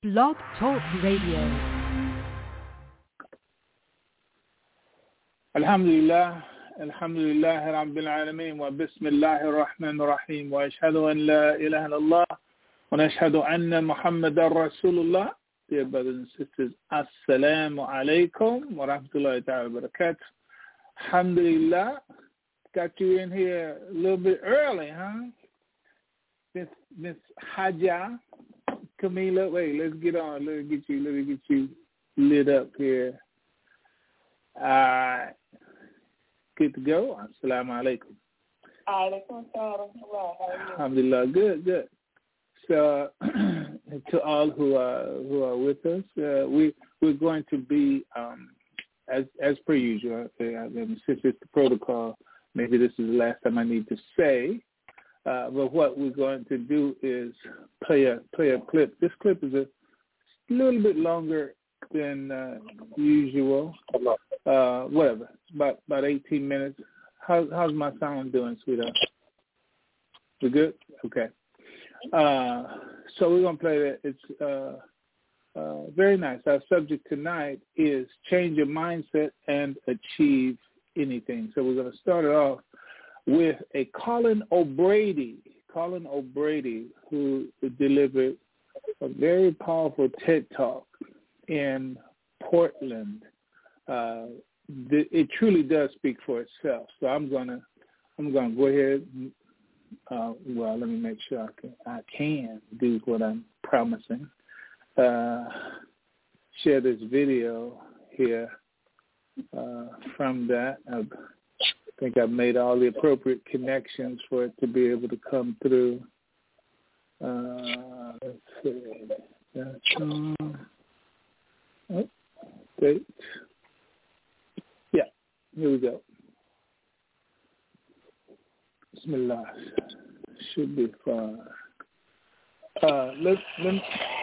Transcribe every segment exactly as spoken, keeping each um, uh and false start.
Blog Talk Radio. Alhamdulillah, Alhamdulillah, Rabbil Alameen, wa Bismillahir Rahmanir Rahim, wa ashhadu an la ilaha illallah, wa nashhadu anna Muhammadan Rasulullah. Dear brothers and sisters, Assalamu alaikum wa rahmatullahi ta'ala wa barakatuh. Alhamdulillah, got you in here a little bit early, huh? Miss Miss Haja, Camila, wait, let's get on. Let me get you, let me get you lit up here. Uh, good to go. Assalamu alaikum. Alhamdulillah, good, good. So, to all who are who are with us, uh, we we're going to be um, as as per usual. Uh, since it's the protocol, maybe this is the last time I need to say. Uh, but what we're going to do is play a play a clip. This clip is a little bit longer than uh, usual. Uh, whatever. It's about about eighteen minutes. How, how's my sound doing, sweetheart? We good? Okay. Uh, so we're gonna play that. It's uh, uh, very nice. Our subject tonight is change your mindset and achieve anything. So we're gonna start it off with a Colin O'Brady, Colin O'Brady, who delivered a very powerful TED Talk in Portland. Uh, th- it truly does speak for itself. So I'm gonna, I'm gonna go ahead. And, uh, well, let me make sure I can, I can do what I'm promising. Uh, share this video here uh, from that. I've, I think I've made all the appropriate connections for it to be able to come through. Uh, let's see. That's on. Oh, date. Yeah, here we go. Bismillah. Should be fine. Uh, let's, let's,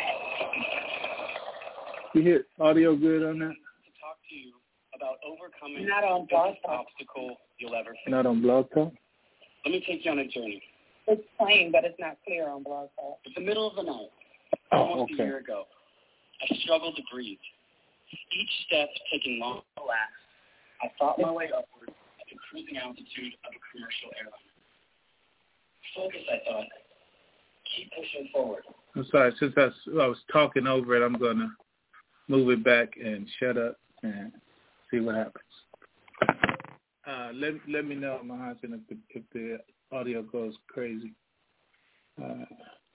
you hear audio good on that? To talk to you about overcoming Not on the biggest obstacle you'll ever face. Not on Blog Talk? Let me take you on a journey. It's playing, but it's not clear on Blog Talk. It's the middle of the night. Oh, Almost okay. a year ago. I struggled to breathe. Each step taking long to last. I fought my way upward at the cruising altitude of a commercial airline. Focus, I thought. Keep pushing forward. I'm sorry. Since I, I was talking over it, I'm going to move it back and shut up and see what happens. Uh, let let me know, Mahajan, if the, if the audio goes crazy. Uh,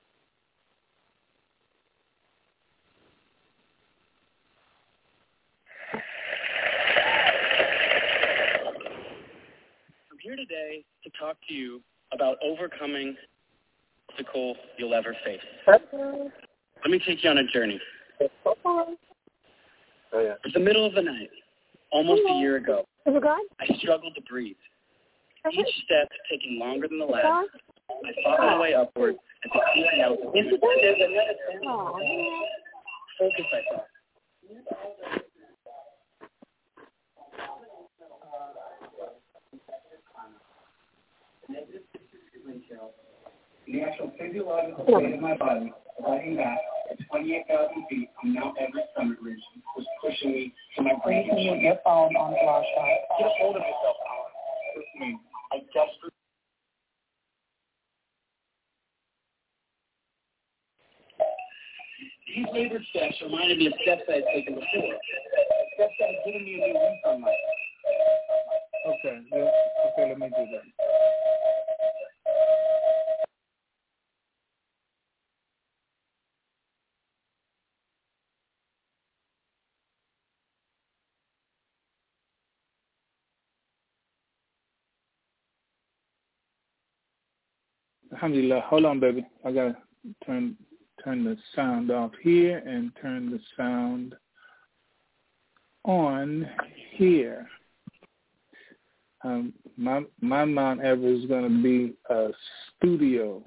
I'm here today to talk to you about overcoming the obstacle you'll ever face. Let me take you on a journey. Oh, yeah. It's the middle of the night, almost a year ago. Is it good? I struggled to breathe. Each step taking longer than the last. I fought my way upward at the cruising altitude. Focus, I thought. The actual physiological state of my body, riding back at twenty-eight thousand feet on Mount Everest summit ridge, was pushing me to my breathing. You need your phone on Blog Talk. Get a hold of yourself, Colin. Listen to me. I desperately. These favorite steps reminded me of steps I had taken before. Steps that had given me a new lease on life. okay. Yeah, okay, let me do that. Alhamdulillah. Hold on, baby. I gotta turn turn the sound off here and turn the sound on here. Um, my my Mount Everest is gonna be a studio.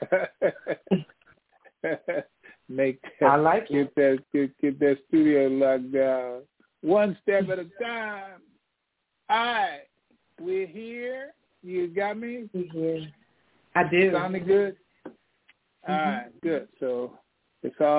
Make that, I like get it. that get, get that studio locked down. One step at a time. All right, we're here. You got me? Yeah. I do. Sounding good? Mm-hmm. All right, good. So it's all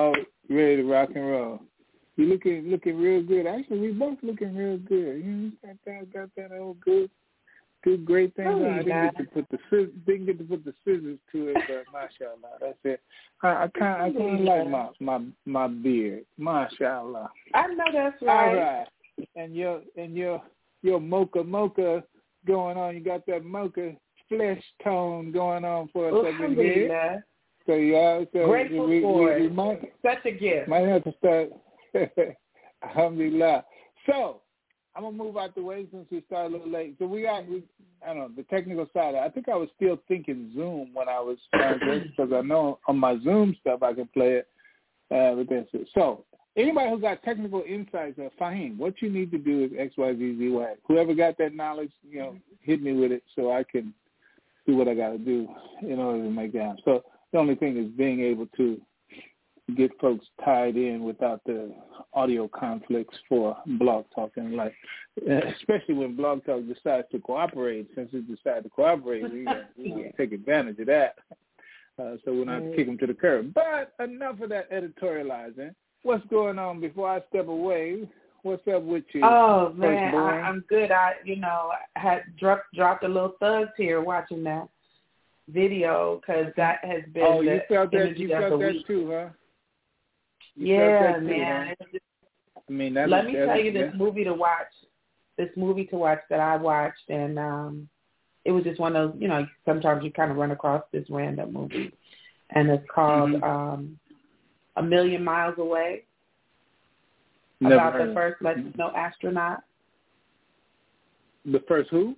ready to rock and roll. You looking looking real good. Actually, we both looking real good. You know, got that got that old good, good great thing. Oh, I didn't yeah. get to put the scissors, didn't get to put the scissors to it, but mashallah, that's it. I, I kind I kind of Yeah. like my my my beard, mashallah. I know that's right. All right, and your and your your mocha mocha going on. You got that mocha flesh tone going on for us up in here. Alhamdulillah. So yeah, so Grateful we, for we, we it. might Such a gift. might have to start. Alhamdulillah. So I'm gonna move out the way since we started a little late. So we got, we, I don't know, the technical side. I think I was still thinking Zoom when I was trying this because I know on my Zoom stuff I can play it. Uh, but that's it. So anybody who got technical insights, uh, Fahim, what you need to do is X, Y, Z, Z, Y. Whoever got that knowledge, you know, hit me with it so I can do what I got to do in order to make that happen. So the only thing is being able to get folks tied in without the audio conflicts for Blog Talk. And like, especially when Blog Talk decides to cooperate, since it decided to cooperate, we got to take advantage of that. Uh, so we're not kick them to the curb. But enough of that editorializing. What's going on before I step away? What's up with you? Oh, man, I, I'm good. I, you know, had dropped, dropped a little thugs here watching that video because that has been oh, the you felt that, energy you of felt the that week. too, huh? You yeah, felt that too, man. huh? I mean, that Let was, me that tell was, you this yeah. movie to watch, this movie to watch that I watched, and um, it was just one of those, you know, sometimes you kind of run across this random movie, and it's called Mm-hmm. um, A Million Miles Away, Never about heard the of first it. Latino astronaut. The first who?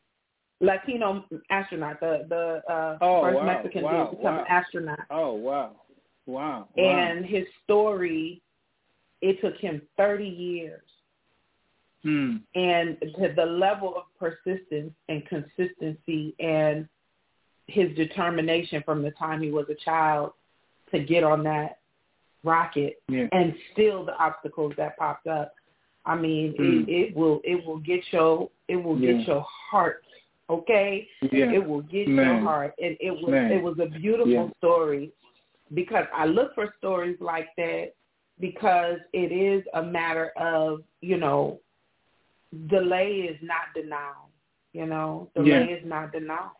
Latino astronaut, the the uh, Oh, first wow, Mexican wow, to become wow. an astronaut. Oh, wow. Wow. And wow. his story, it took him thirty years. Hmm. And to the level of persistence and consistency and his determination from the time he was a child to get on that rocket, Yeah. and still the obstacles that popped up. I mean, Hmm. it, it will it will get your it will Yeah. get your heart. Okay, Yeah. it will get Man. your heart, and it was Man. it was a beautiful Yeah. story, because I look for stories like that because it is a matter of, you know, delay is not denial. You know, delay Yeah. is not denial,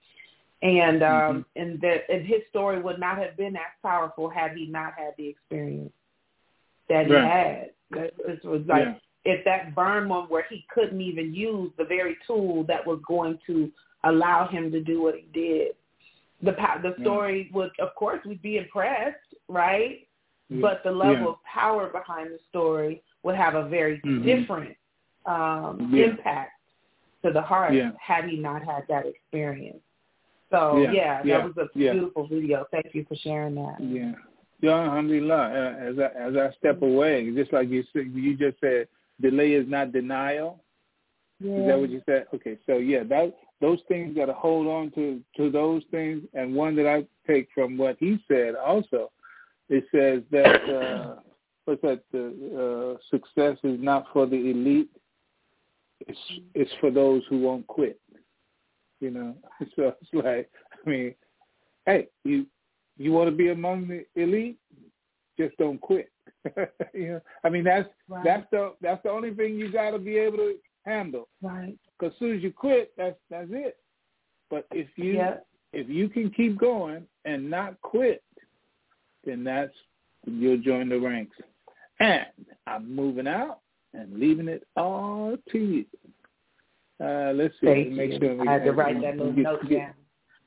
and um, Mm-hmm. and that and his story would not have been as powerful had he not had the experience that he Right. had. It was like. Yeah. If that burn one where he couldn't even use the very tool that was going to allow him to do what he did. The the story would, of course, we'd be impressed, right? Yeah. But the level Yeah. of power behind the story would have a very Mm-hmm. different um, Yeah. impact to the heart Yeah. had he not had that experience. So, Yeah. yeah, that Yeah. was a Yeah. beautiful video. Thank you for sharing that. Yeah. Yeah, alhamdulillah. Uh, as I as I step away, just like you said, you just said, delay is not denial. Yeah. Is that what you said? Okay, so yeah, that those things got to hold on to to those things. And one that I take from what he said also, it says that uh, what's that? The uh, success is not for the elite. It's it's for those who won't quit. You know, so it's like, I mean, hey, you you want to be among the elite, just don't quit. You know, I mean that's Right. that's the that's the only thing you got to be able to handle. Right. Because as soon as you quit, that's that's it. But if you Yep. if you can keep going and not quit, then that's you'll join the ranks. And I'm moving out and leaving it all to you. Uh, let's see. Thank Make you. sure we I had to get, write that little get, note get, down.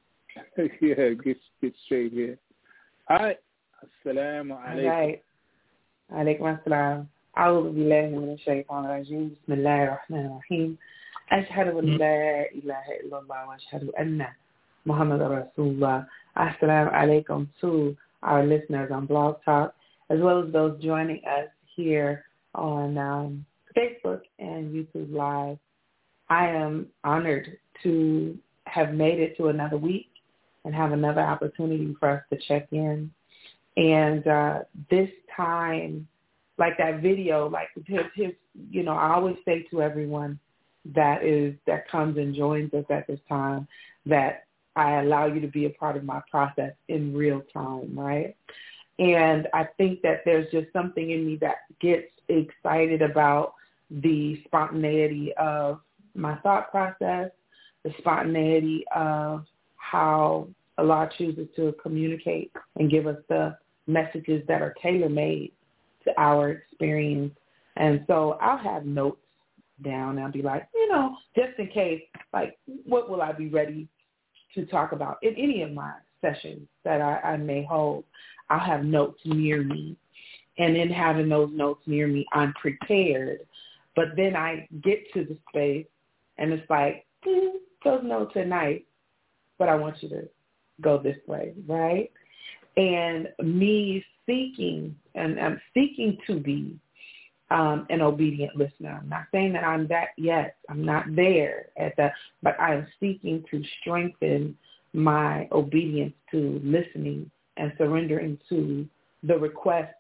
yeah, get get straight here. All right. Assalamu All alaikum. right. عليكم السلام. أعوذ بالله من الشيطان الرجيم. بسم الله الرحمن الرحيم. أشهد أن لا إله إلا الله وأشهد أن محمد رسول الله. Assalamu alaikum to our listeners on Blog Talk, as well as those joining us here on um, Facebook and YouTube Live. I am honored to have made it to another week and have another opportunity for us to check in. And uh, this time, like that video, like his, his, you know, I always say to everyone that is that comes and joins us at this time that I allow you to be a part of my process in real time, right? And I think that there's just something in me that gets excited about the spontaneity of my thought process, the spontaneity of how Allah chooses to communicate and give us the messages that are tailor-made to our experience. And so I'll have notes down. I'll be like, you know, just in case, like, what will I be ready to talk about in any of my sessions that I, I may hold? I'll have notes near me. And in having those notes near me, I'm prepared. But then I get to the space, and it's like, mm, those notes are nice, but I want you to go this way, right? And me seeking, and I'm seeking to be um, an obedient listener. I'm not saying that I'm that yet. I'm not there at that, but I am seeking to strengthen my obedience to listening and surrendering to the requests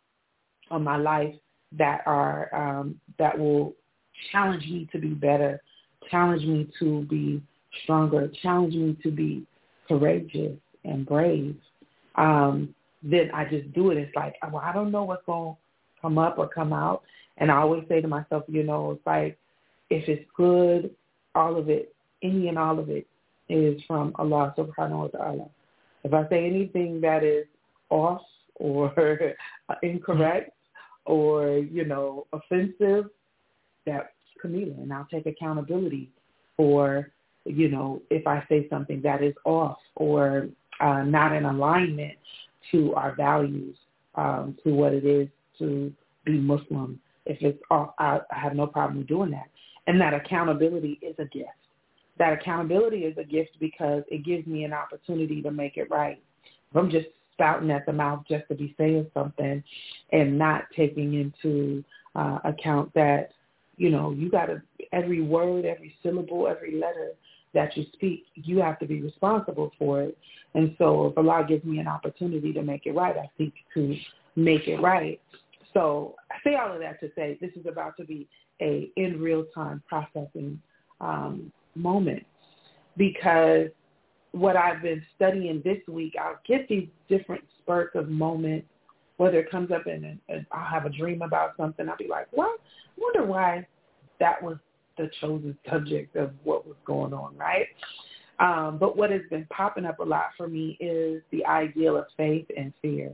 on my life that are um, that will challenge me to be better, challenge me to be stronger, challenge me to be courageous and brave. Um, then I just do it. It's like, well, I don't know what's going to come up or come out. And I always say to myself, you know, it's like, if it's good, all of it, any and all of it is from Allah subhanahu wa ta'ala. If I say anything that is off or incorrect or, you know, offensive, that's Camila, and I'll take accountability for, you know, if I say something that is off or uh, not in alignment to our values, um, to what it is to be Muslim. If it's off, I, I have no problem doing that. And that accountability is a gift. That accountability is a gift because it gives me an opportunity to make it right. If I'm just spouting at the mouth just to be saying something and not taking into uh, account that, you know, you got to, every word, every syllable, every letter that you speak, you have to be responsible for it. And so if Allah gives me an opportunity to make it right, I seek to make it right. So I say all of that to say this is about to be a in real time processing um, moment, because what I've been studying this week, I'll get these different spurts of moments, whether it comes up and I'll have a dream about something. I'll be like, well, I wonder why that was the chosen subject of what was going on, right? Um, but what has been popping up a lot for me is the ideal of faith and fear.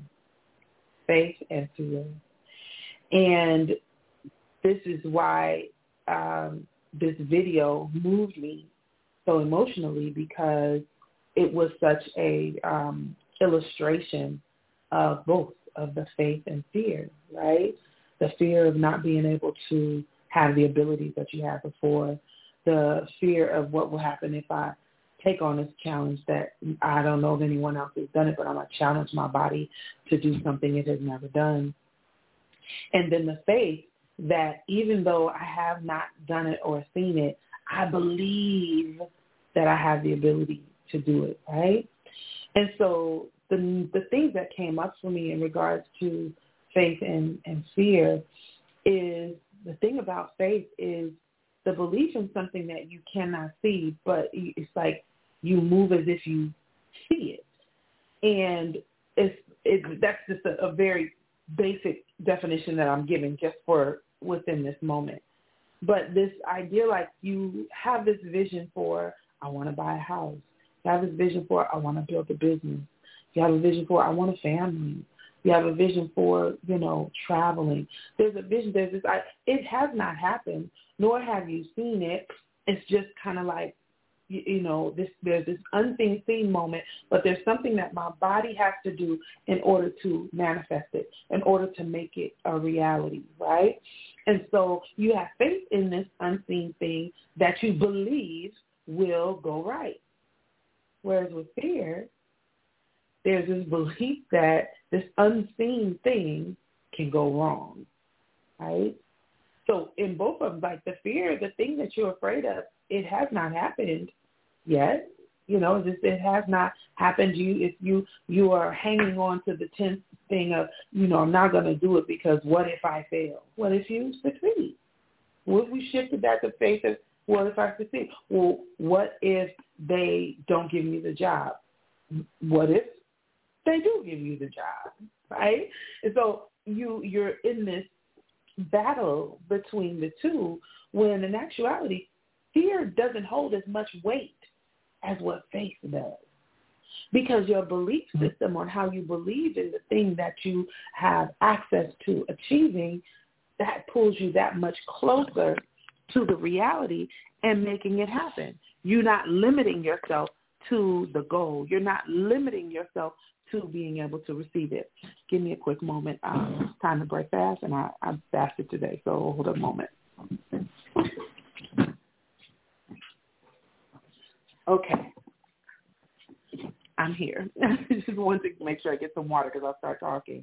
Faith and fear. And this is why um, this video moved me so emotionally, because it was such a um, illustration of both of the faith and fear, right? The fear of not being able to have the abilities that you had before, the fear of what will happen if I take on this challenge that I don't know if anyone else has done it, but I'm going to challenge my body to do something it has never done. And then the faith that even though I have not done it or seen it, I believe that I have the ability to do it, right? And so the the things that came up for me in regards to faith and, and fear is, the thing about faith is the belief in something that you cannot see, but it's like you move as if you see it. And it's, it's that's just a, a very basic definition that I'm giving just for within this moment. But this idea, like you have this vision for, I want to buy a house. You have this vision for, I want to build a business. You have a vision for, I want a family. You have a vision for, you know, traveling. There's a vision. There's this. I, it has not happened, nor have you seen it. It's just kind of like, you, you know, this. There's this unseen seen moment, but there's something that my body has to do in order to manifest it, in order to make it a reality, right? And so you have faith in this unseen thing that you believe will go right. Whereas with fear, there's this belief that this unseen thing can go wrong, right? So in both of them, like the fear, the thing that you're afraid of, it has not happened yet. You know, this, it has not happened. You, if you you are hanging on to the tense thing of, you know, I'm not going to do it because what if I fail? What if you succeed? What if we shifted that to faith of, what if I succeed? Well, what if they don't give me the job? What if they do give you the job? right? And so you, you're in this battle between the two when in actuality, fear doesn't hold as much weight as what faith does. Because your belief system on how you believe in the thing that you have access to achieving, that pulls you that much closer to the reality and making it happen. You're not limiting yourself to the goal. You're not limiting yourself to being able to receive it. Give me a quick moment. Um, it's time to break fast, and I, I fasted today, so hold a moment. Okay. I'm here. I just wanted to make sure I get some water because I'll start talking.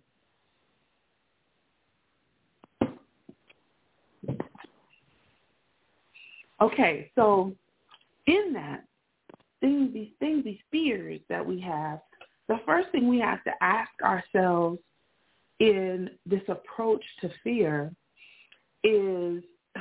Okay, so in that, things, these things, these fears that we have, the first thing we have to ask ourselves in this approach to fear is,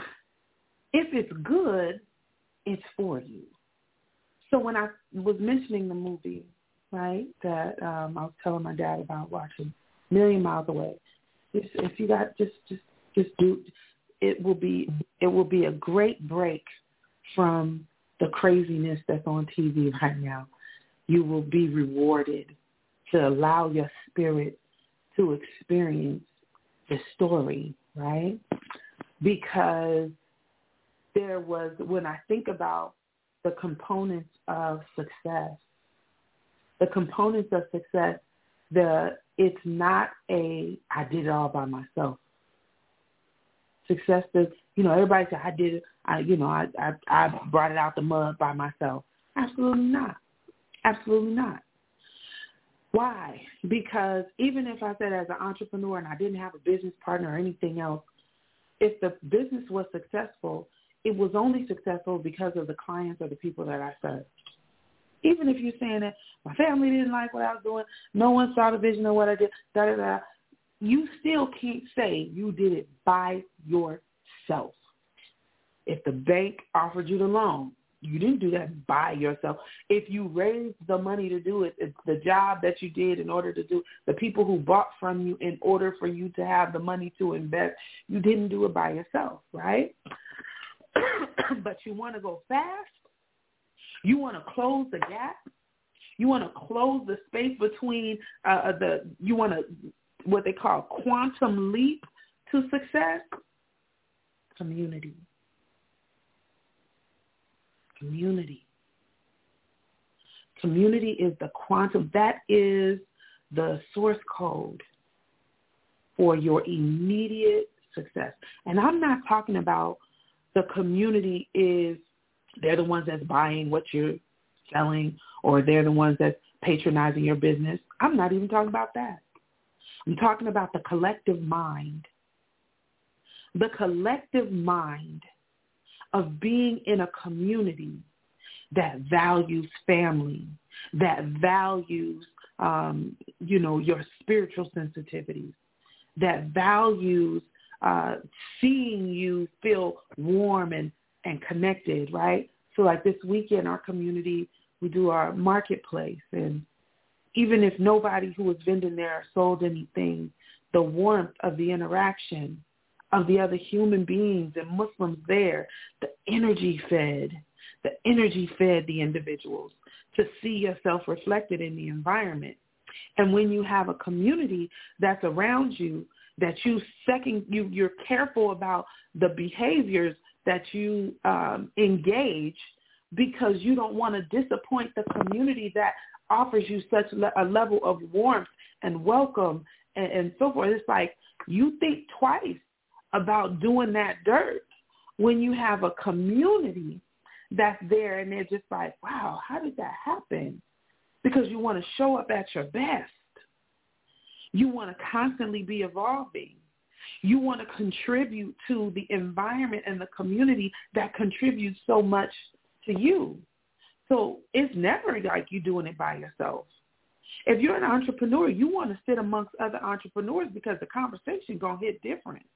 if it's good, it's for you. So when I was mentioning the movie, right, that um, I was telling my dad about watching, Million Miles Away, if, if you got just just just do, it will be it will be a great break from the craziness that's on T V right now. You will be rewarded to allow your spirit to experience the story, right? Because there was, when I think about the components of success, the components of success, the it's not a, I did it all by myself. Success is, you know, everybody said, I did it, I, you know, I, I, I brought it out the mud by myself. Absolutely not. Absolutely not. Why? Because even if I said as an entrepreneur and I didn't have a business partner or anything else, if the business was successful, it was only successful because of the clients or the people that I served. Even if you're saying that my family didn't like what I was doing, no one saw the vision of what I did, da da da, you still can't say you did it by yourself. If the bank offered you the loan, you didn't do that by yourself. If you raised the money to do it, it's the job that you did in order to do, the people who bought from you in order for you to have the money to invest, you didn't do it by yourself, right? But you want to go fast. You want to close the gap. You want to close the space between uh, the, you want to, what they call quantum leap to success. Community. Community. Community is the quantum, that is the source code for your immediate success. And I'm not talking about the community is, they're the ones that's buying what you're selling, or they're the ones that's patronizing your business. I'm not even talking about that. I'm talking about the collective mind. The collective mind of being in a community that values family, that values, um, you know, your spiritual sensitivities, that values uh, seeing you feel warm and, and connected, right? So like this weekend, our community, we do our marketplace. And even if nobody who was vending there sold anything, the warmth of the interaction of the other human beings and Muslims there, the energy fed, the energy fed the individuals to see yourself reflected in the environment. And when you have a community that's around you, that you second, you, you're careful about the behaviors that you um, engage, because you don't want to disappoint the community that offers you such a level of warmth and welcome and, and so forth. It's like you think twice about doing that dirt when you have a community that's there and they're just like, wow, how did that happen? Because you want to show up at your best. You want to constantly be evolving. You want to contribute to the environment and the community that contributes so much to you. So it's never like you doing it by yourself. If you're an entrepreneur, you want to sit amongst other entrepreneurs because the conversation going to hit different.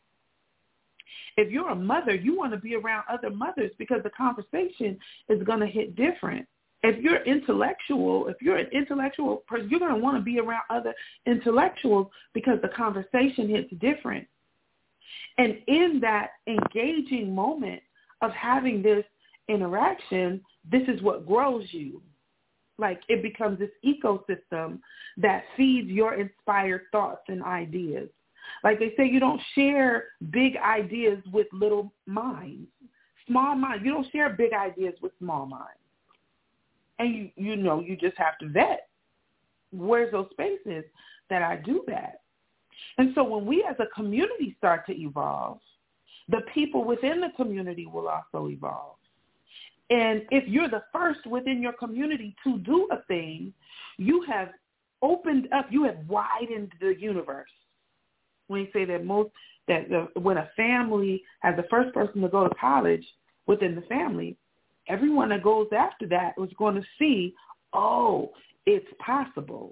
If you're a mother, you want to be around other mothers because the conversation is going to hit different. If you're intellectual, if you're an intellectual person, you're going to want to be around other intellectuals because the conversation hits different. And in that engaging moment of having this interaction, this is what grows you. Like it becomes this ecosystem that feeds your inspired thoughts and ideas. Like they say, you don't share big ideas with little minds, small minds. You don't share big ideas with small minds. And you, you know, you just have to vet. Where's those spaces that I do that? And so when we as a community start to evolve, the people within the community will also evolve. And if you're the first within your community to do a thing, you have opened up, you have widened the universe. When you say that most, that the, when a family has the first person to go to college within the family, everyone that goes after that was going to see, oh, it's possible.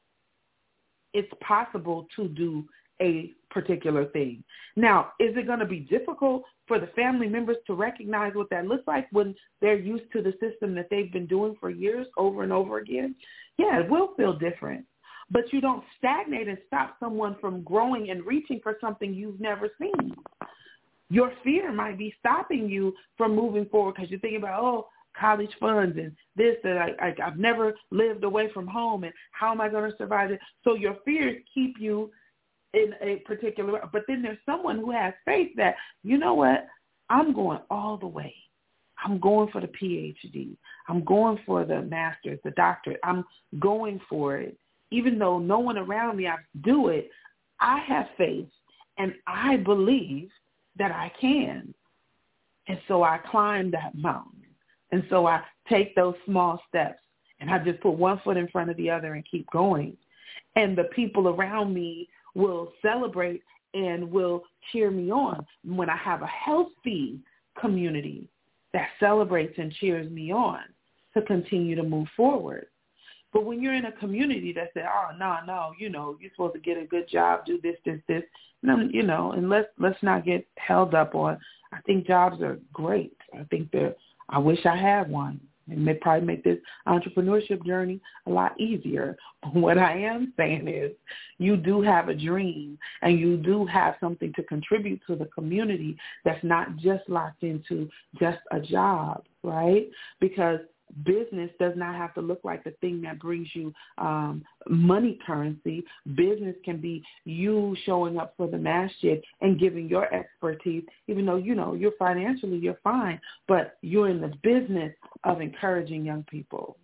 It's possible to do a particular thing. Now, is it going to be difficult for the family members to recognize what that looks like when they're used to the system that they've been doing for years over and over again? Yeah, it will feel different. But you don't stagnate and stop someone from growing and reaching for something you've never seen. Your fear might be stopping you from moving forward because you're thinking about, oh, college funds and this, and I, I, I've never lived away from home, and how am I going to survive it? So your fears keep you in a particular, but then there's someone who has faith that, you know what, I'm going all the way. I'm going for the P H D. I'm going for the master's, the doctorate. I'm going for it. Even though no one around me I do it, I have faith, and I believe that I can. And so I climb that mountain. And so I take those small steps, and I just put one foot in front of the other and keep going. And the people around me will celebrate and will cheer me on. When I have a healthy community that celebrates and cheers me on to continue to move forward. But when you're in a community that says, oh, no, no, you know, you're supposed to get a good job, do this, this, this, no, you know, and let's, let's not get held up on, I think jobs are great. I think they're, I wish I had one. It may probably make this entrepreneurship journey a lot easier. But what I am saying is you do have a dream, and you do have something to contribute to the community that's not just locked into just a job, right? Because business does not have to look like the thing that brings you um, money currency. Business can be you showing up for the masjid and giving your expertise, even though, you know, you're financially, you're fine, but you're in the business of encouraging young people.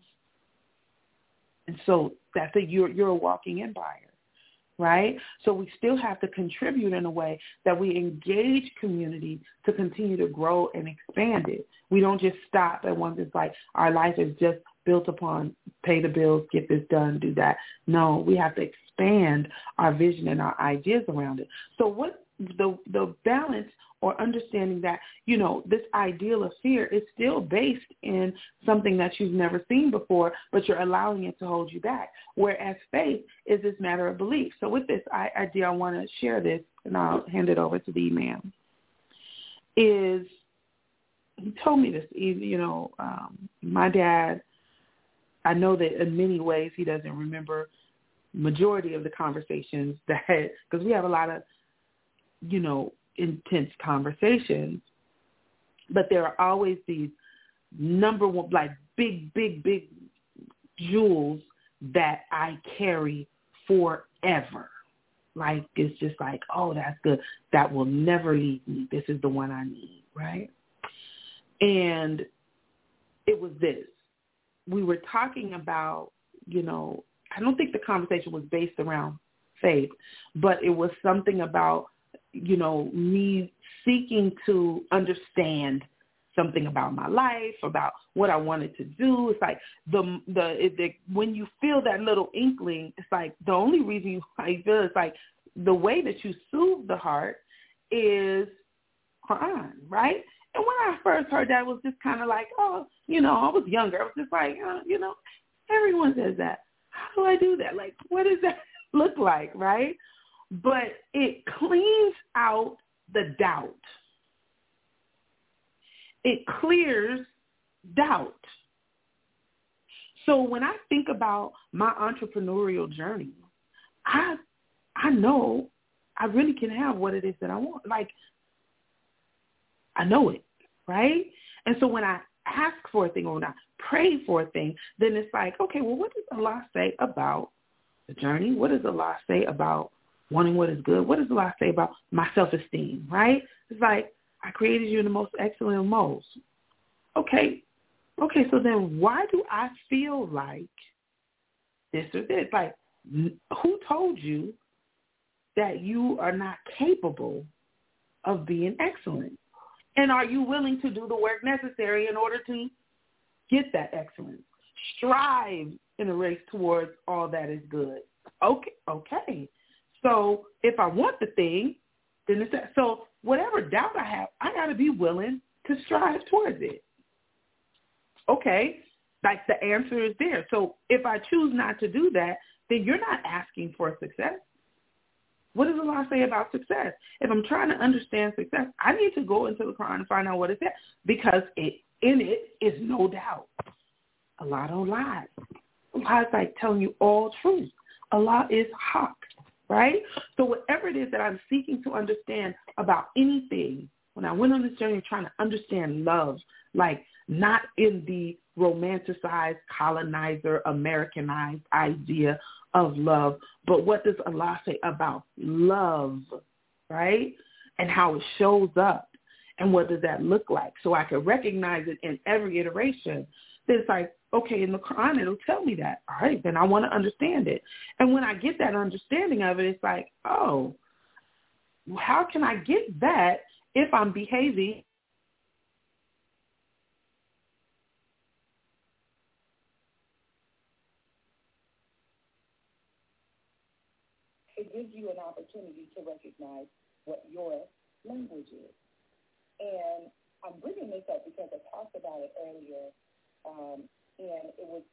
And so that's a, you're, you're a walking empire, right? So we still have to contribute in a way that we engage community to continue to grow and expand it. We don't just stop at one. It's like our life is just built upon pay the bills, get this done, do that. No, we have to expand our vision and our ideas around it. So what the the balance or understanding that, you know, this ideal of fear is still based in something that you've never seen before, but you're allowing it to hold you back. Whereas faith is this matter of belief. So with this idea, I want to share this, and I'll hand it over to the imam, is he told me this, you know, um, my dad, I know that in many ways he doesn't remember majority of the conversations that, because we have a lot of, you know, intense conversations, but there are always these number one, like big, big, big jewels that I carry forever. Like, it's just like, oh, that's good. That will never leave me. This is the one I need, right? And it was this. We were talking about, you know, I don't think the conversation was based around faith, but it was something about, you know, me seeking to understand something about my life, about what I wanted to do. It's like the the, the when you feel that little inkling, it's like the only reason you I feel it's like the way that you soothe the heart is Quran, right? And when I first heard that, it was just kind of like, oh, you know, I was younger. I was just like, oh, you know, everyone says that. How do I do that? Like, what does that look like, right? But it cleans out the doubt. It clears doubt. So when I think about my entrepreneurial journey, I I know I really can have what it is that I want. Like, I know it, right? And so when I ask for a thing or when I pray for a thing, then it's like, okay, well, what does Allah say about the journey? What does Allah say about wanting what is good? What does Allah say about my self-esteem, right? It's like, I created you in the most excellent of modes. Okay, okay, so then why do I feel like this or this? Like, who told you that you are not capable of being excellent? And are you willing to do the work necessary in order to get that excellence? Strive in a race towards all that is good. Okay, okay. So if I want the thing, then it's that. So whatever doubt I have, I got to be willing to strive towards it. Okay, like the answer is there. So if I choose not to do that, then you're not asking for success. What does Allah say about success? If I'm trying to understand success, I need to go into the Quran and find out what it says, because it, in it is no doubt. Allah don't lie. Allah is like telling you all truth. Allah is haq, right? So whatever it is that I'm seeking to understand about anything, when I went on this journey trying to understand love, like not in the romanticized, colonizer, Americanized idea of love, but what does Allah say about love, right? And how it shows up, and what does that look like? So I can recognize it in every iteration. Then it's like, okay, in the Quran, it'll tell me that. All right, then I want to understand it. And when I get that understanding of it, it's like, oh, how can I get that if I'm behaving? It gives you an opportunity to recognize what your language is. And I'm bringing this up because I talked about it earlier, um, and it was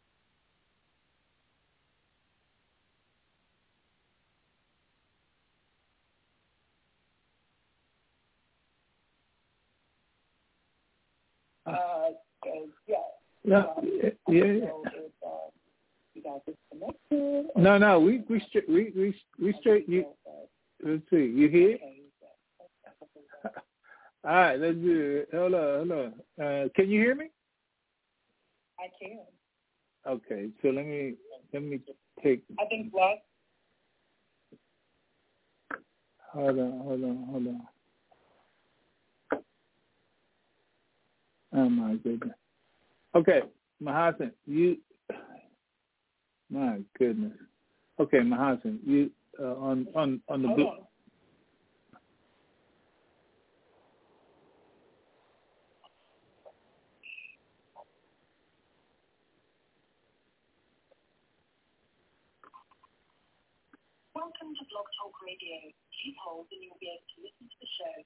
uh, yeah. No, um, yeah, yeah. So it's, uh, you guys disconnected? No, no, we we straight we we we straight. You let's see, you here? All right, let's do it. Hold on, hold on. Uh, can you hear me? I can. Okay, so let me let me take. I think Black. Hold on, hold on, hold on. Oh my goodness. Okay, Mahasan, you. My goodness. Okay, Mahasan, you uh, on on on the blue. Welcome to Blog Talk Radio. Please hold and you'll be able to listen to the show.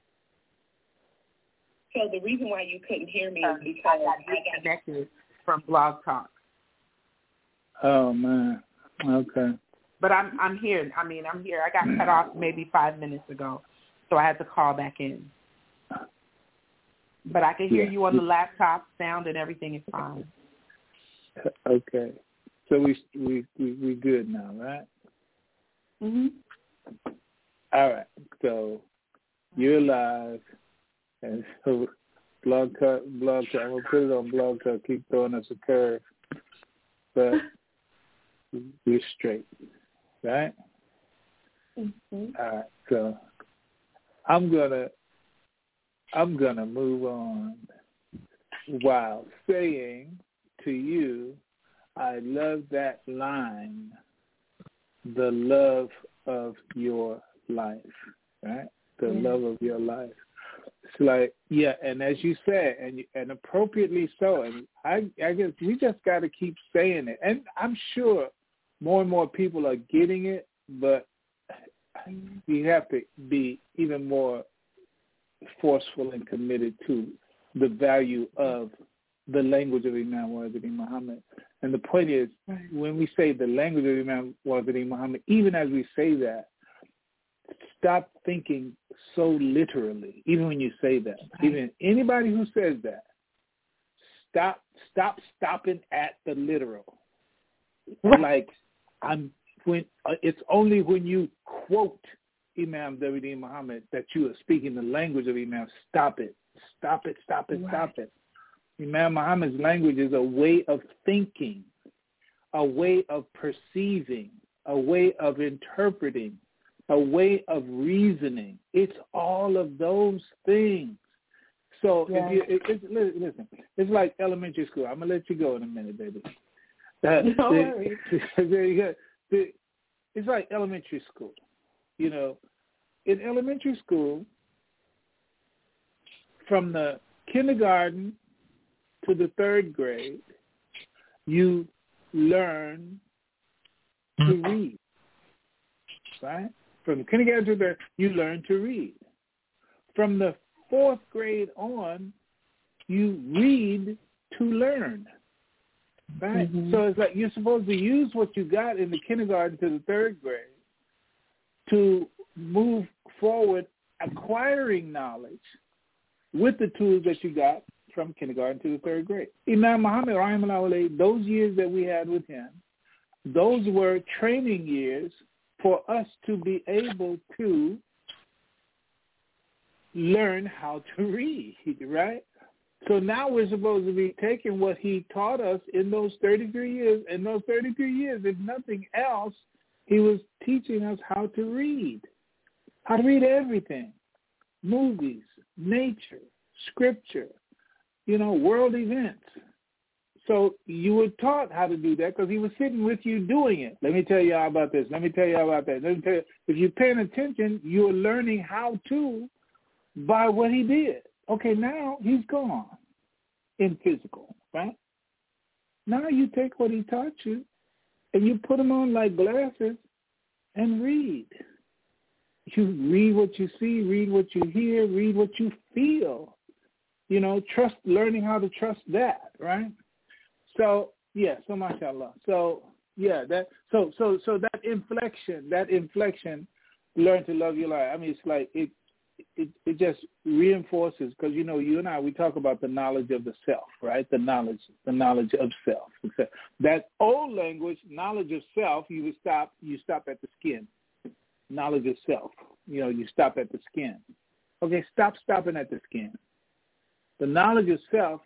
So the reason why you couldn't hear me is because I got disconnected from Blog Talk. Oh man. Okay. But I'm I'm here. I mean, I'm here. I got cut off maybe five minutes ago, so I had to call back in. But I can hear yeah. you on the laptop. Sound and everything is fine. Okay. So we we we we good now, right? Mhm. All right. So you're live, and so blog talk, blog talk. I'm gonna put it on blog talk. Keep throwing us a curve, but we're straight, right? Mm-hmm. All right. So I'm gonna I'm gonna move on while saying to you, I love that line. The love of your life, right? The yeah. love of your life. It's like, yeah, and as you said, and and appropriately so, and I, I guess we just got to keep saying it. And I'm sure more and more people are getting it, but you have to be even more forceful and committed to the value of the language of Imam Waziri Muhammad. And the point is, right. when we say the language of Imam Waziri Muhammad, even as we say that, stop thinking so literally, even when you say that. Right. Even anybody who says that, stop stop stopping at the literal. Right. Like I'm when uh, it's only when you quote Imam W D Muhammad that you are speaking the language of Imam. Stop it. Stop it. Stop it. Right. Stop it. Imam Muhammad's language is a way of thinking, a way of perceiving, a way of interpreting, a way of reasoning. It's all of those things. So Yeah. if you it, it's, listen, it's like elementary school. I'm gonna let you go in a minute, baby. Uh, No worries. It's like elementary school. You know, in elementary school, from the kindergarten to the third grade, you learn to read, right? From the kindergarten to the third, you learn to read. From the fourth grade on, you read to learn, right? Mm-hmm. So it's like you're supposed to use what you got in the kindergarten to the third grade to move forward acquiring knowledge with the tools that you got from kindergarten to the third grade. Imam Muhammad, rahimahullah, those years that we had with him, those were training years for us to be able to learn how to read, right? So now we're supposed to be taking what he taught us in those thirty-three years. In those thirty-three years, if nothing else, he was teaching us how to read, how to read everything, movies, nature, scripture, you know, world events. So you were taught how to do that because he was sitting with you doing it. Let me tell you all about this. Let me tell you all about that. Let me tell you, if you're paying attention, you're learning how to by what he did. Okay, now he's gone in physical, right? Now you take what he taught you and you put them on like glasses and read. You read what you see, read what you hear, read what you feel. You know, trust, learning how to trust that, right? So, yeah, so mashallah. So, yeah, that, so, so, so that inflection, that inflection, learn to love your life. I mean, it's like, it, it, it just reinforces, because, you know, you and I, we talk about the knowledge of the self, right? The knowledge, the knowledge of self. That old language, knowledge of self, you would stop, you stop at the skin. Knowledge of self, you know, you stop at the skin. Okay, stop stopping at the skin. The knowledge of self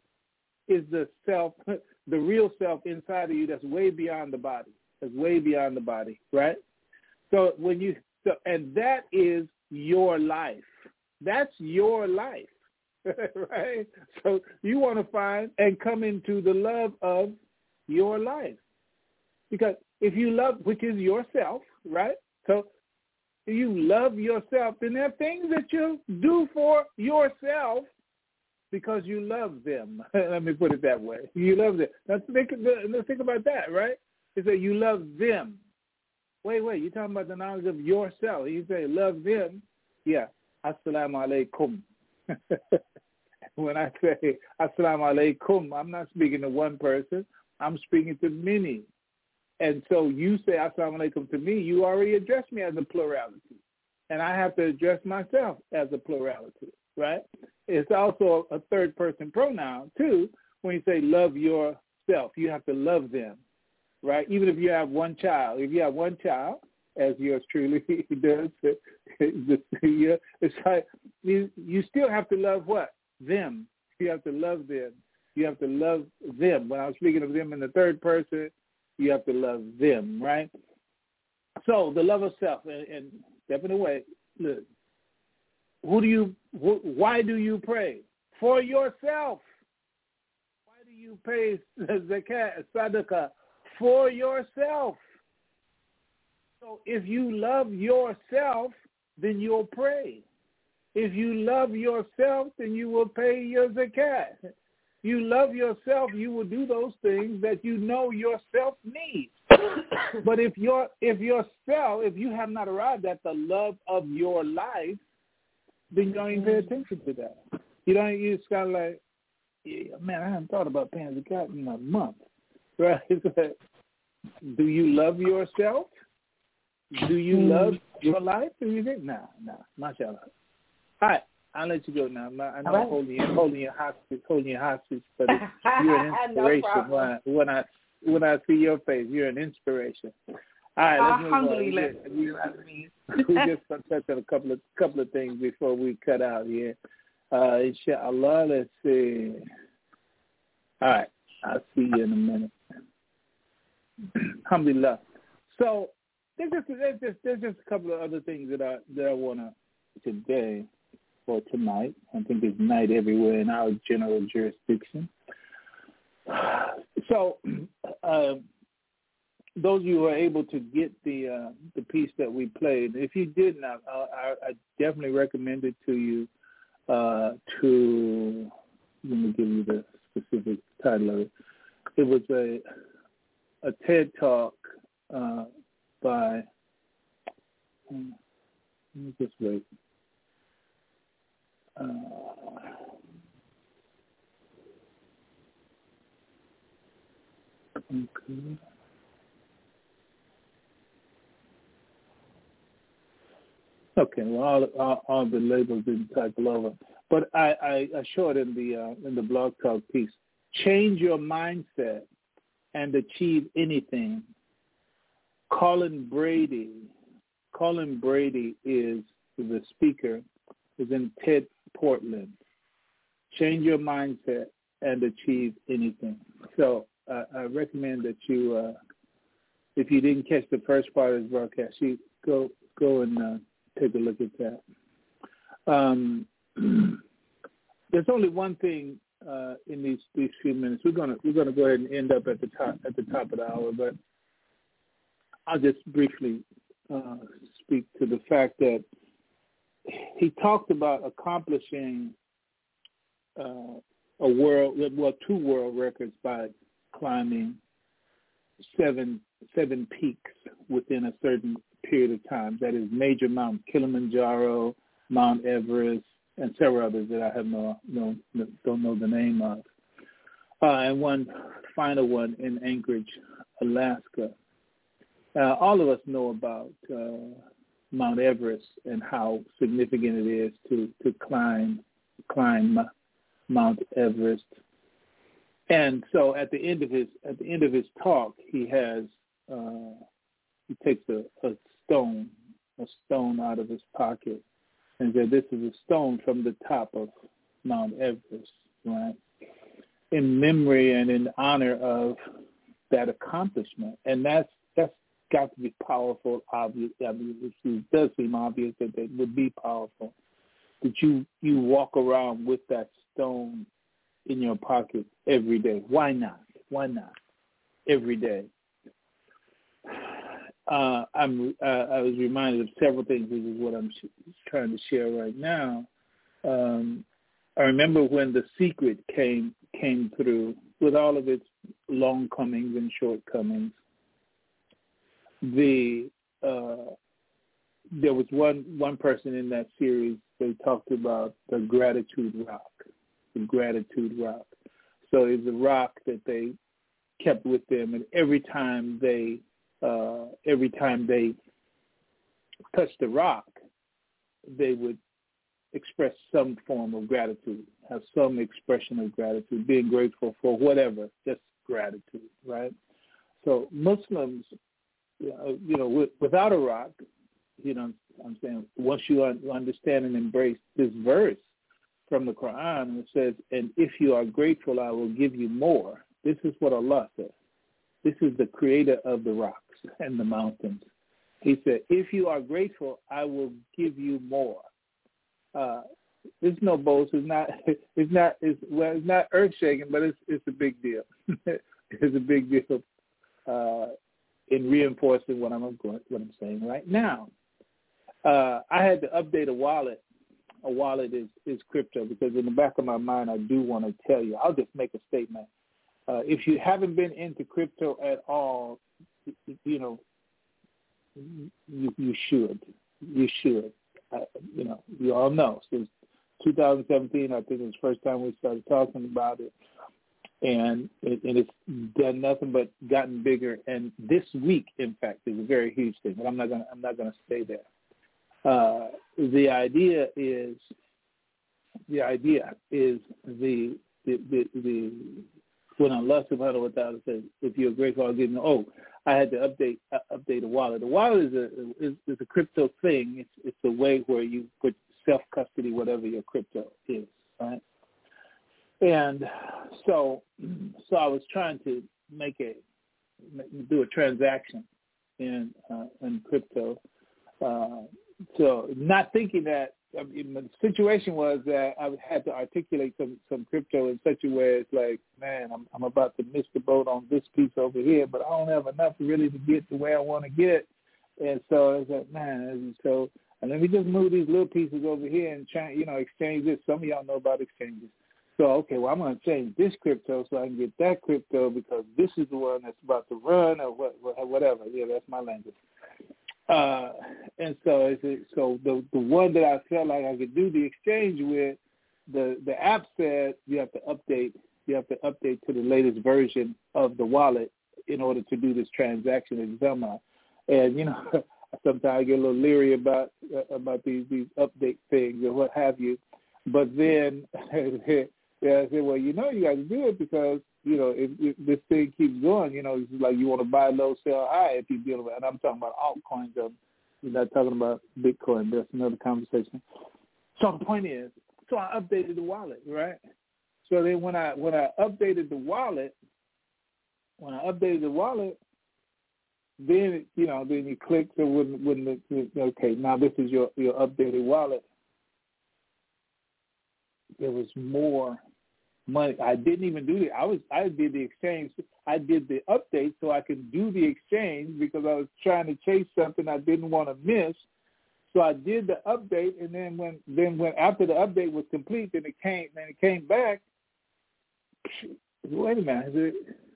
is the self, the real self inside of you that's way beyond the body. That's way beyond the body, right? So when you, so, and that is your life. That's your life, right? So you want to find and come into the love of your life. Because if you love, which is yourself, right? So if you love yourself, then there are things that you do for yourself because you love them. Let me put it that way. You love them. Let's think, let's think about that, right? It's that you love them. Wait, wait, you're talking about the knowledge of yourself. You say love them. Yeah. Assalamu alaikum. When I say assalamu alaikum, I'm not speaking to one person. I'm speaking to many. And so you say assalamu alaikum to me, you already addressed me as a plurality. And I have to address myself as a plurality, right? It's also a third person pronoun, too, when you say love yourself. You have to love them, right? Even if you have one child. If you have one child, as yours truly does, it's like you, you still have to love what? Them. You have to love them. You have to love them. When I was speaking of them in the third person, you have to love them, right? So the love of self, and, and step in the way, look, who do you, wh- why do you pray? For yourself. Why do you pay zakat, sadaqah? For yourself. So if you love yourself, then you'll pray. If you love yourself, then you will pay your zakat. You love yourself, you will do those things that you know yourself needs. But if your if yourself, if you have not arrived at the love of your life, then you don't even pay attention to that. You don't. You just kind of like, yeah, man, I haven't thought about paying zakat in a month, right? Do you love yourself? Do you love your life? Do you think? No, no, mashallah. All right. I'll let you go now. I'm not, I know Right. I'm holding you, holding you hostage, holding you hostage, but it's, you're an inspiration No when I, when I when I see your face. You're an inspiration. All right, let's move on. We just, we, we just gonna touch on a couple of couple of things before we cut out here. Uh, inshallah, let's see. All right, I'll see you in a minute. Alhamdulillah. So there's just there's just there's just a couple of other things that I that I wanna today. For tonight, I think it's night everywhere in our general jurisdiction. So, uh, those of you who are able to get the uh, the piece that we played, if you did not, uh, I, I definitely recommend it to you. Uh, to let me give you the specific title of it. It was a a TED Talk uh, by. Um, let me just wait. Uh, okay. Okay. Well, all, all, all the labels didn't cycle over, but I, I, I showed in the uh, in the blog talk piece. Change your mindset and achieve anything. Colin Brady. Colin Brady is the speaker. Is in TED Portland. Change your mindset and achieve anything. So uh, I recommend that you, uh, if you didn't catch the first part of this broadcast, you go go and uh, take a look at that. Um, there's only one thing uh, in these these few minutes. We're gonna we're gonna go ahead and end up at the top at the top of the hour, but I'll just briefly uh, speak to the fact that he talked about accomplishing uh, a world, well, two world records by climbing seven seven peaks within a certain period of time. That is Major Mount Kilimanjaro, Mount Everest, and several others that I have no, no don't know the name of. Uh, and one final one in Anchorage, Alaska. Uh, all of us know about Uh, Mount Everest and how significant it is to, to climb climb Mount Everest. And so at the end of his at the end of his talk, he has uh, he takes a, a stone a stone out of his pocket and said, "This is a stone from the top of Mount Everest, right? In memory and in honor of that accomplishment." And that's that's got to be powerful, obvious. I mean, it does seem obvious that it would be powerful. That you, you walk around with that stone in your pocket every day. Why not? Why not? Every day. Uh, I'm, uh, I was reminded of several things. This is what I'm sh- trying to share right now. Um, I remember when The Secret came came through with all of its longcomings and shortcomings. The uh, there was one one person in that series. They talked about the gratitude rock, the gratitude rock. So it's a rock that they kept with them, and every time they uh, every time they touched the rock, they would express some form of gratitude, have some expression of gratitude, being grateful for whatever, just gratitude, right? So Muslims, you know, with, without a rock, you know, I'm saying once you understand and embrace this verse from the Quran, it says, "And if you are grateful, I will give you more." This is what Allah says. This is the creator of the rocks and the mountains. He said, "If you are grateful, I will give you more." Uh, it's no boast. It's not. It's not. It's well. It's not earth shaking, but it's it's a big deal. It's a big deal uh, in reinforcing what I'm going, what I'm saying right now. Uh, I had to update a wallet. A wallet is, is crypto because in the back of my mind, I do want to tell you. I'll just make a statement. Uh, if you haven't been into crypto at all, you know, you, you should. You should. Uh, you know, you all know. Since two thousand seventeen, I think it was the first time we started talking about it. And, it, and it's done nothing but gotten bigger. And this week, in fact, is a very huge thing. But I'm not going. I'm not going to stay there. Uh, the idea is the idea is the the the, the when Allah subhanahu wa ta'ala says, if you're grateful, I'll give you. Oh, I had to update uh, update the wallet. The wallet is a is, is a crypto thing. It's it's a way where you put self custody whatever your crypto is, right? And so so I was trying to make a do a transaction in uh, in crypto. Uh, so not thinking that. I mean, the situation was that I had to articulate some, some crypto in such a way it's like, man, I'm I'm about to miss the boat on this piece over here, but I don't have enough really to get to where I want to get. And so it's like, man, so and let me just move these little pieces over here and try, you know, exchange this. Some of y'all know about exchanges. So, okay, well, I'm going to change this crypto so I can get that crypto because this is the one that's about to run or what, whatever. Yeah, that's my language. Uh, and so, it's a, so the the one that I felt like I could do the exchange with, the the app said you have to update. You have to update to the latest version of the wallet in order to do this transaction in Zama. And you know, sometimes I get a little leery about uh, about these these update things or what have you. But then, yeah, I said, well, you know, you got to do it because you know, if, if this thing keeps going, you know, it's like you want to buy low, sell high if you're dealing with, and I'm talking about altcoins. I'm not talking about Bitcoin. That's another conversation. So the point is, so I updated the wallet, right? So then when I when I updated the wallet, when I updated the wallet, then, you know, then you click, so when, when the, okay, now this is your, your updated wallet. There was more money. I didn't even do it. I was I did the exchange. I did the update so I could do the exchange because I was trying to chase something I didn't want to miss. So I did the update, and then when then when after the update was complete, then it came then it came back. Wait a minute. It,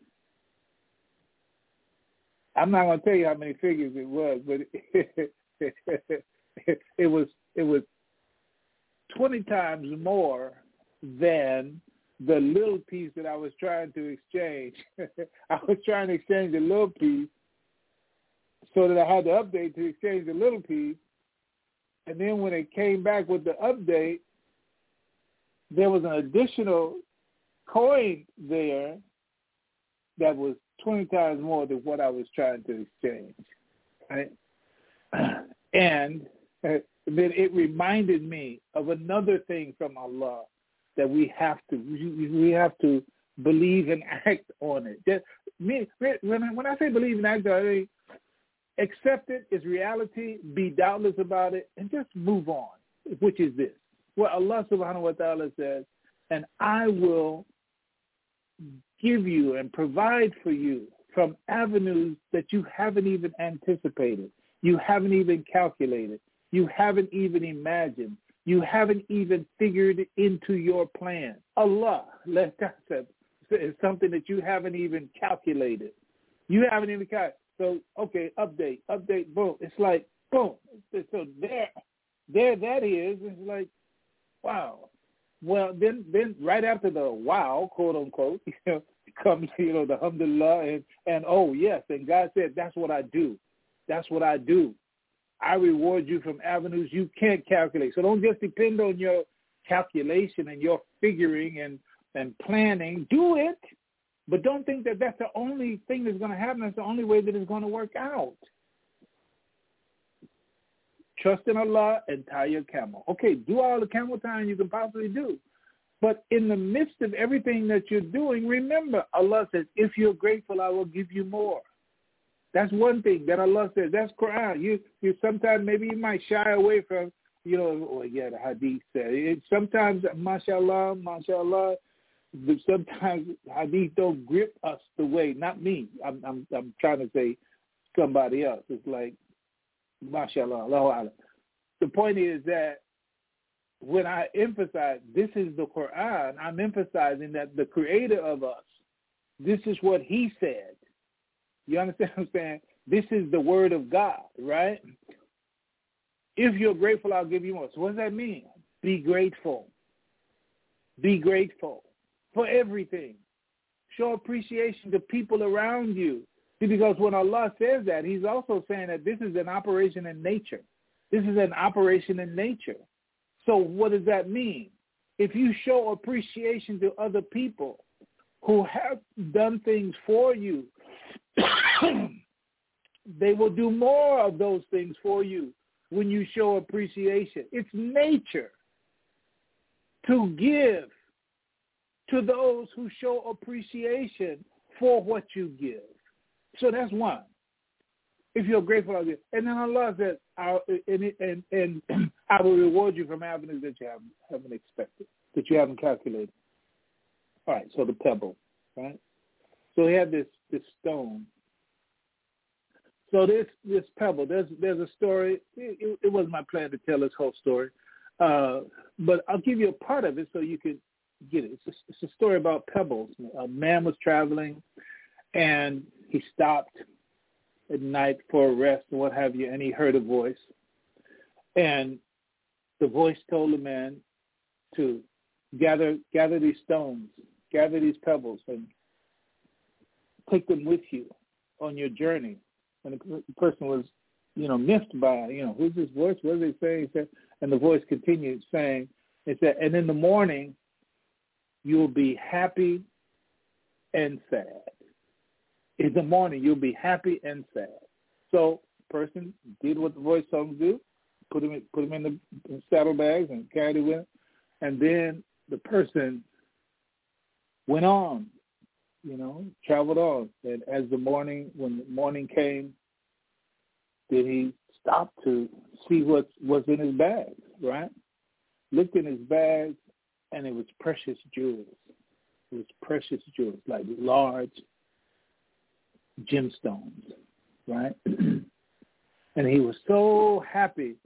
I'm not going to tell you how many figures it was, but it, it, it was it was twenty times more than the little piece that I was trying to exchange. I was trying to exchange a little piece so that I had to update to exchange the little piece. And then when it came back with the update, there was an additional coin there that was twenty times more than what I was trying to exchange. Right? And then it reminded me of another thing from Allah that we have to we have to believe and act on it. That, me, when I, when I say believe and act on it, I mean, accept it as reality, be doubtless about it, and just move on, which is this. Well, Allah subhanahu wa ta'ala says, and I will give you and provide for you from avenues that you haven't even anticipated, you haven't even calculated, you haven't even imagined, you haven't even figured into your plan. Allah, let's say, it's something that you haven't even calculated. You haven't even calculated. So, okay, update, update, boom. It's like, boom. So there, there that is. It's like, wow. Well, then, then right after the wow, quote unquote, you know, comes, you know, the alhamdulillah and, and, oh, yes, and God said, that's what I do. That's what I do. I reward you from avenues you can't calculate. So don't just depend on your calculation and your figuring and, and planning. Do it, but don't think that that's the only thing that's going to happen. That's the only way that it's going to work out. Trust in Allah and tie your camel. Okay, do all the camel tying you can possibly do. But in the midst of everything that you're doing, remember, Allah says, if you're grateful, I will give you more. That's one thing that Allah says. That's Quran. You, you sometimes maybe you might shy away from, you know, oh, yeah, the hadith said. It, sometimes, mashallah, mashallah, sometimes hadith don't grip us the way, not me. I'm, I'm, I'm trying to say somebody else. It's like, mashallah, Allahu Akbar. The point is that when I emphasize this is the Quran, I'm emphasizing that the creator of us, this is what he said. You understand what I'm saying? This is the word of God, right? If you're grateful, I'll give you more. So what does that mean? Be grateful. Be grateful for everything. Show appreciation to people around you. See, because when Allah says that, he's also saying that this is an operation in nature. This is an operation in nature. So what does that mean? if you show appreciation to other people who have done things for you, they will do more of those things for you when you show appreciation. It's nature to give to those who show appreciation for what you give. So that's one. If you're grateful, I'll give. And then Allah says, I'll, and, and, and I will reward you from avenues that you haven't, haven't expected, that you haven't calculated. All right, so the pebble, right? So he had this, this stone. So this this pebble, there's there's a story. It, it, it wasn't my plan to tell this whole story, uh, but I'll give you a part of it so you can get it. It's a, it's a story about pebbles. A man was traveling, and he stopped at night for a rest and what have you, and he heard a voice. And the voice told the man to gather gather these stones, gather these pebbles, and take them with you on your journey. And the person was, you know, miffed by, you know, who's this voice? What are they saying? He said, and the voice continued saying, it said, and in the morning, you'll be happy and sad. In the morning, you'll be happy and sad. So the person did what the voice told him to do, put him in, put him in the in saddlebags and carried it with him. And then the person went on, you know, traveled on. And as the morning, when the morning came, then he stopped to see what was in his bags, right? Looked in his bags, and it was precious jewels. It was precious jewels, like large gemstones, right? And he was so happy.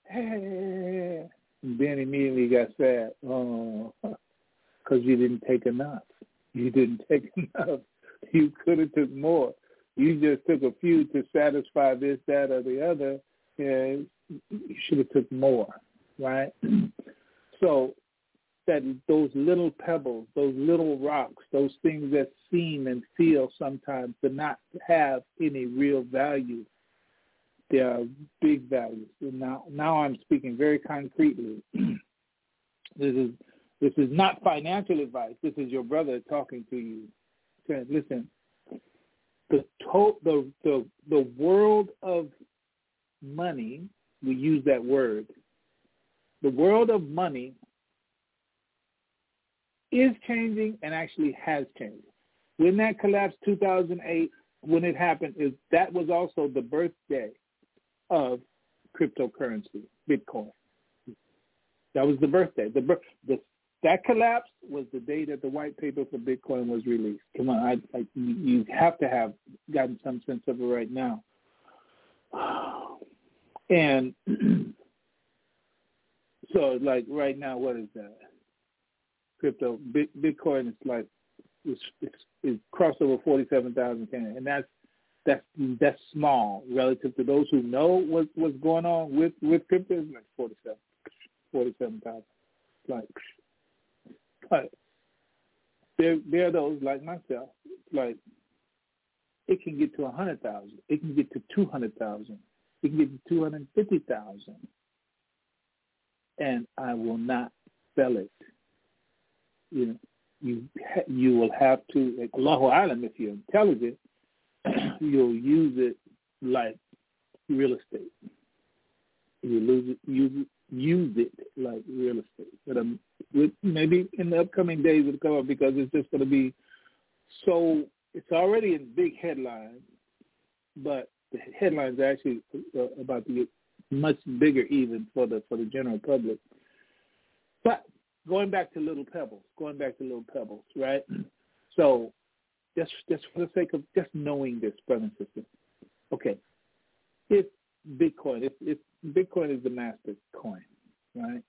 Hey. And then immediately got sad. Oh, because you didn't take enough. You didn't take enough. You could have took more. You just took a few to satisfy this, that, or the other. And you should have took more, right? So that those little pebbles, those little rocks, those things that seem and feel sometimes to not have any real value, they are big values. And now, now I'm speaking very concretely. This is This is not financial advice. This is your brother talking to you. Saying, listen, the, to- the the the world of money, we use that word, the world of money is changing and actually has changed. When that collapsed two thousand eight, when it happened, is that was also the birthday of cryptocurrency, Bitcoin. That was the birthday. The, the That collapse was the day that the white paper for Bitcoin was released. Come on, I, I, you have to have gotten some sense of it right now. And so, like right now, what is that? Crypto Bitcoin is like it's, it's, it's crossed over forty-seven thousand, and that's that's that's small relative to those who know what what's going on with with crypto. It's like forty-seven, forty-seven thousand, like. But there, there are those like myself, like it can get to one hundred thousand. It can get to two hundred thousand. It can get to two hundred fifty thousand. And I will not sell it. You know, you, you will have to, like, Allahu Alam, if you're intelligent, you'll use it like real estate. You lose it, use it, use it like real estate. But um, with, maybe in the upcoming days it'll come up because it's just going to be so, it's already in big headlines, but the headlines are actually uh, about to get much bigger even for the for the general public. But going back to Little Pebbles, going back to Little Pebbles, right? So just, just for the sake of just knowing this, brother and sister, okay, if Bitcoin, if, if Bitcoin is the master coin, right?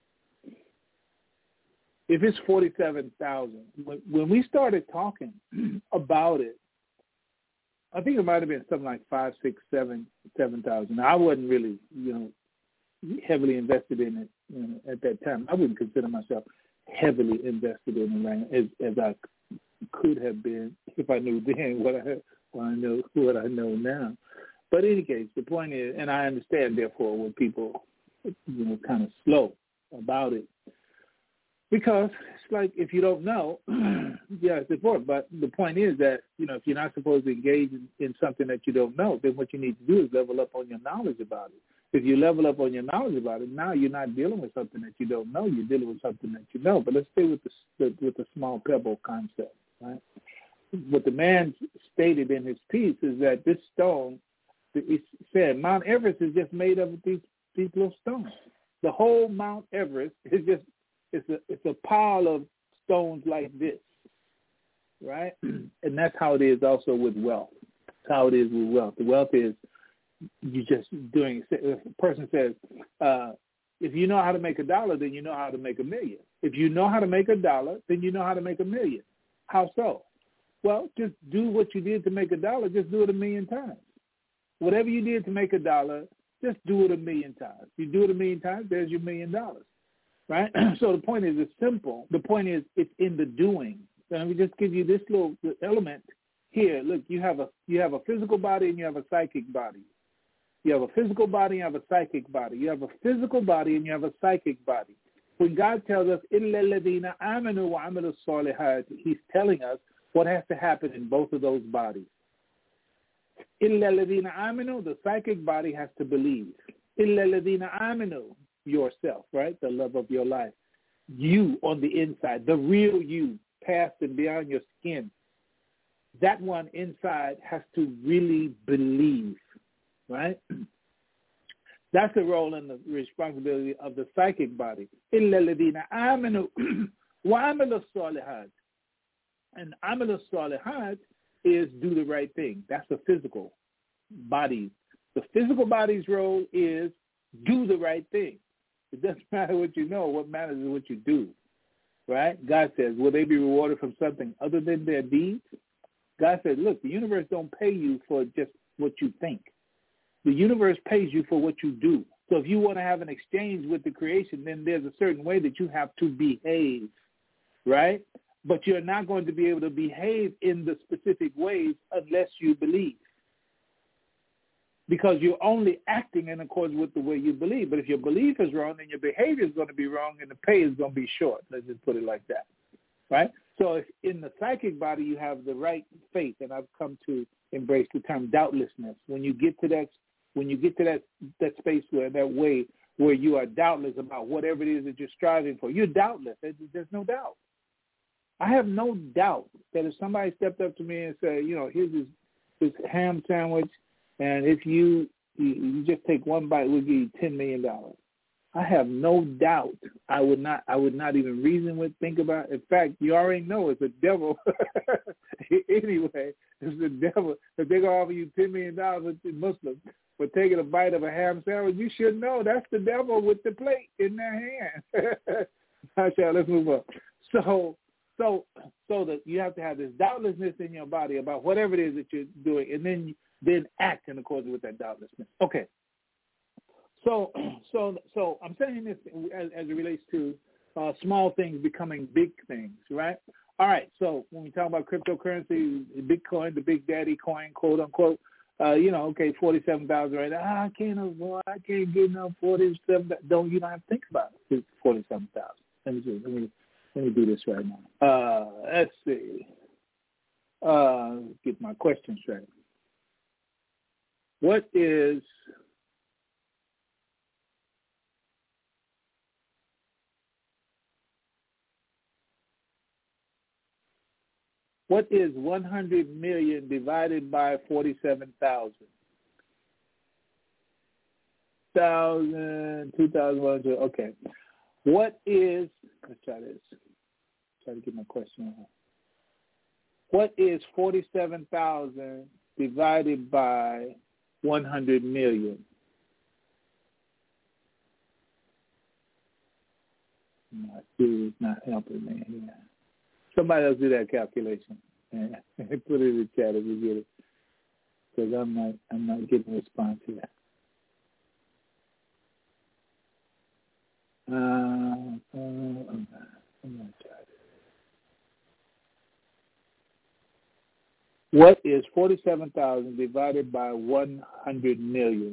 If it's forty-seven thousand, when, when we started talking about it, I think it might have been something like five, six, seven, seven thousand. I wasn't really, you know, heavily invested in it, you know, at that time. I wouldn't consider myself heavily invested in it right, as, as I could have been if I knew then what I what I know what I know now. But in any case, the point is, and I understand, therefore, when people, you know, kind of slow about it. Because it's like if you don't know, yeah, it's important. But the point is that, you know, if you're not supposed to engage in, in something that you don't know, then what you need to do is level up on your knowledge about it. If you level up on your knowledge about it, now you're not dealing with something that you don't know. You're dealing with something that you know. But let's stay with the, the with the small pebble concept, right? What the man stated in his piece is that this stone, he said, Mount Everest is just made up of these, these little stones. The whole Mount Everest is just, it's a, it's a pile of stones like this, right? And that's how it is also with wealth. That's how it is with wealth. The wealth is you just doing, if a person says, uh, if you know how to make a dollar, then you know how to make a million. If you know how to make a dollar, then you know how to make a million. How so? Well, just do what you did to make a dollar. Just do it a million times. Whatever you did to make a dollar, just do it a million times. You do it a million times, there's your million dollars, right? So the point is, it's simple. The point is, it's in the doing. So let me just give you this little element here. Look, you have a you have a physical body and you have a psychic body. You have a physical body and you have a psychic body. You have a physical body and you have a psychic body. When God tells us, إِلَّا الَّذِينَ آمَنُوا وَعَمِلُوا الصَّالِحَاتِ, he's telling us what has to happen in both of those bodies. إِلَّا الَّذِينَ آمَنُوا, the psychic body has to believe. إِلَّا الَّذِينَ آمَنُوا, yourself, right? The love of your life. You on the inside, the real you, past and beyond your skin. That one inside has to really believe, right? That's the role and the responsibility of the psychic body. إِلَّا الَّذِينَ آمَنُوا وَعَمِلُوا الصَّالِحَاتِ. And amal salihat is do the right thing. That's the physical body. The physical body's role is do the right thing. It doesn't matter what you know. What matters is what you do, right? God says, will they be rewarded from something other than their deeds? God said, look, the universe don't pay you for just what you think. The universe pays you for what you do. So if you want to have an exchange with the creation, then there's a certain way that you have to behave, right? But you're not going to be able to behave in the specific ways unless you believe. Because you're only acting in accordance with the way you believe. But if your belief is wrong, then your behavior is going to be wrong and the pay is going to be short. Let's just put it like that, right? So if in the psychic body you have the right faith, and I've come to embrace the term doubtlessness. When you get to that, when you get to that, that space where that way where you are doubtless about whatever it is that you're striving for, you're doubtless. There's, there's no doubt. I have no doubt that if somebody stepped up to me and said, you know, here's this, this ham sandwich, and if you, you you just take one bite, we'll give you ten million dollars. I have no doubt I would not I would not even reason with, think about. In fact, you already know it's a devil. Anyway, it's the devil. If they're going to offer you ten million dollars to Muslims for taking a bite of a ham sandwich, you should know that's the devil with the plate in their hand. Okay, let's move on. So, So so that you have to have this doubtlessness in your body about whatever it is that you're doing, and then then act in accordance with that doubtlessness. Okay. So so so I'm saying this as, as it relates to uh, small things becoming big things, right? All right. So when we talk about cryptocurrency, Bitcoin, the big daddy coin, quote unquote, uh, you know, okay, forty-seven thousand right now. Ah, I can't avoid. I can't get no forty-seven. Don't you don't have to think about it. Forty-seven thousand. Let me see. Let me. Let me do this right now. Uh, let's see. Uh, get my question straight. What is what is one hundred million divided by forty-seven thousand? Thousand, two thousand, one hundred. Okay. What is? Let's try this. Try to get my question out. What is forty-seven thousand divided by one hundred million? My dude's not helping me here. Somebody else do that calculation and put it in the chat if you get it, because I'm not I'm not getting a response here. Uh, uh, I'm gonna try this. What is forty-seven thousand divided by one hundred million?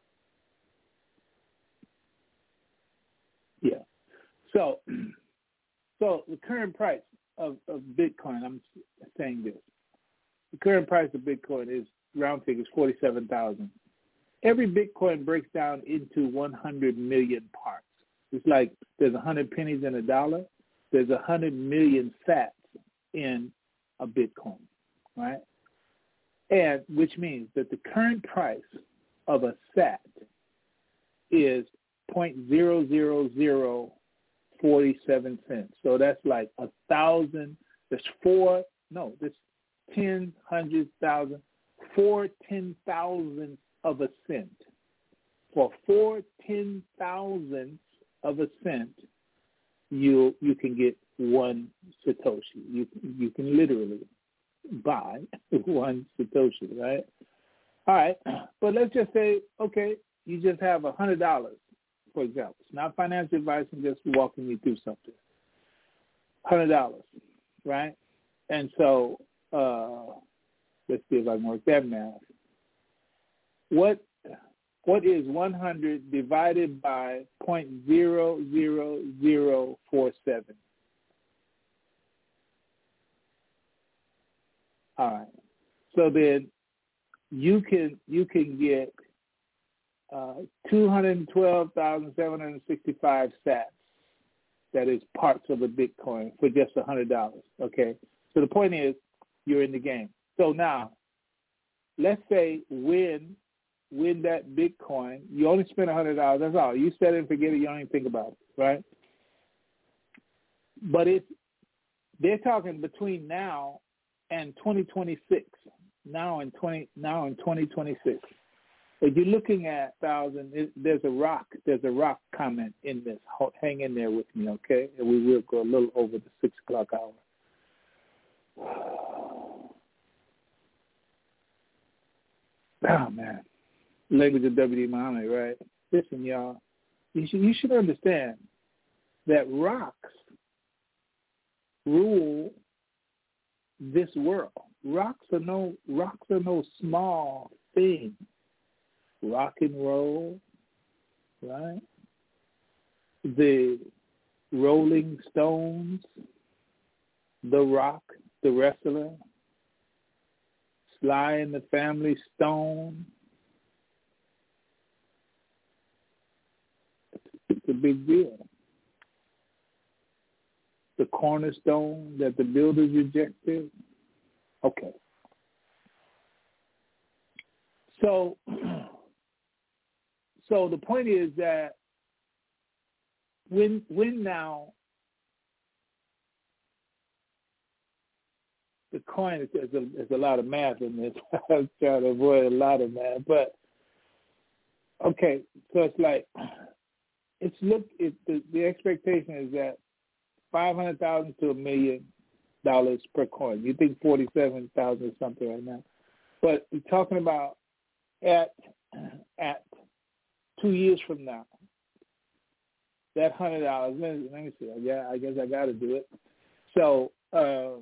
Yeah. So So the current price of, of Bitcoin, I'm saying this. The current price of Bitcoin is, round figures, forty-seven thousand. Every Bitcoin breaks down into one hundred million parts. It's like there's one hundred pennies in a dollar. There's one hundred million sats in a Bitcoin, right? And which means that the current price of a sat is zero point zero zero zero four seven cents. So that's like a thousand, there's four, no, there's ten, hundred, thousand, four ten thousandths of a cent. For four ten thousandths of a cent, you you can get one Satoshi. You you can literally buy one Satoshi, right? All right, but let's just say, okay, you just have a hundred dollars, for example. It's not financial advice. I'm just walking you through something. Hundred dollars, right? And so uh, let's see if I can work that math. What what is one hundred divided by zero point zero zero zero four seven? All right. So then you can you can get uh, two hundred twelve thousand seven hundred sixty-five sats. That is parts of a Bitcoin for just one hundred dollars. Okay. So the point is, you're in the game. So now, let's say when win that Bitcoin, you only spend one hundred dollars. That's all. You set it and forget it. You don't even think about it, right? But it's, they're talking between now and twenty twenty-six. Now and twenty now and twenty twenty-six. If you're looking at thousand, it, there's a rock. There's a rock comment in this. Hang in there with me, okay? And we will go a little over the six o'clock hour. Oh man. Language of W D Muhammad, right? Listen, y'all, you should, you should understand that rocks rule this world. Rocks are no rocks are no small thing. Rock and roll, right? The Rolling Stones, The Rock, the wrestler, Sly and the Family Stone. It's a big deal. The cornerstone that the builders rejected. Okay. So, so the point is that when when now the coin is there's a, there's a lot of math in this. I'm trying to avoid a lot of math, but okay. So it's like it's look. It, the the expectation is that five hundred thousand to a million dollars per coin. You think forty-seven thousand or something right now, but we're talking about at at two years from now. That hundred dollars. Let, let me see. Yeah, I guess I got to do it. So, um,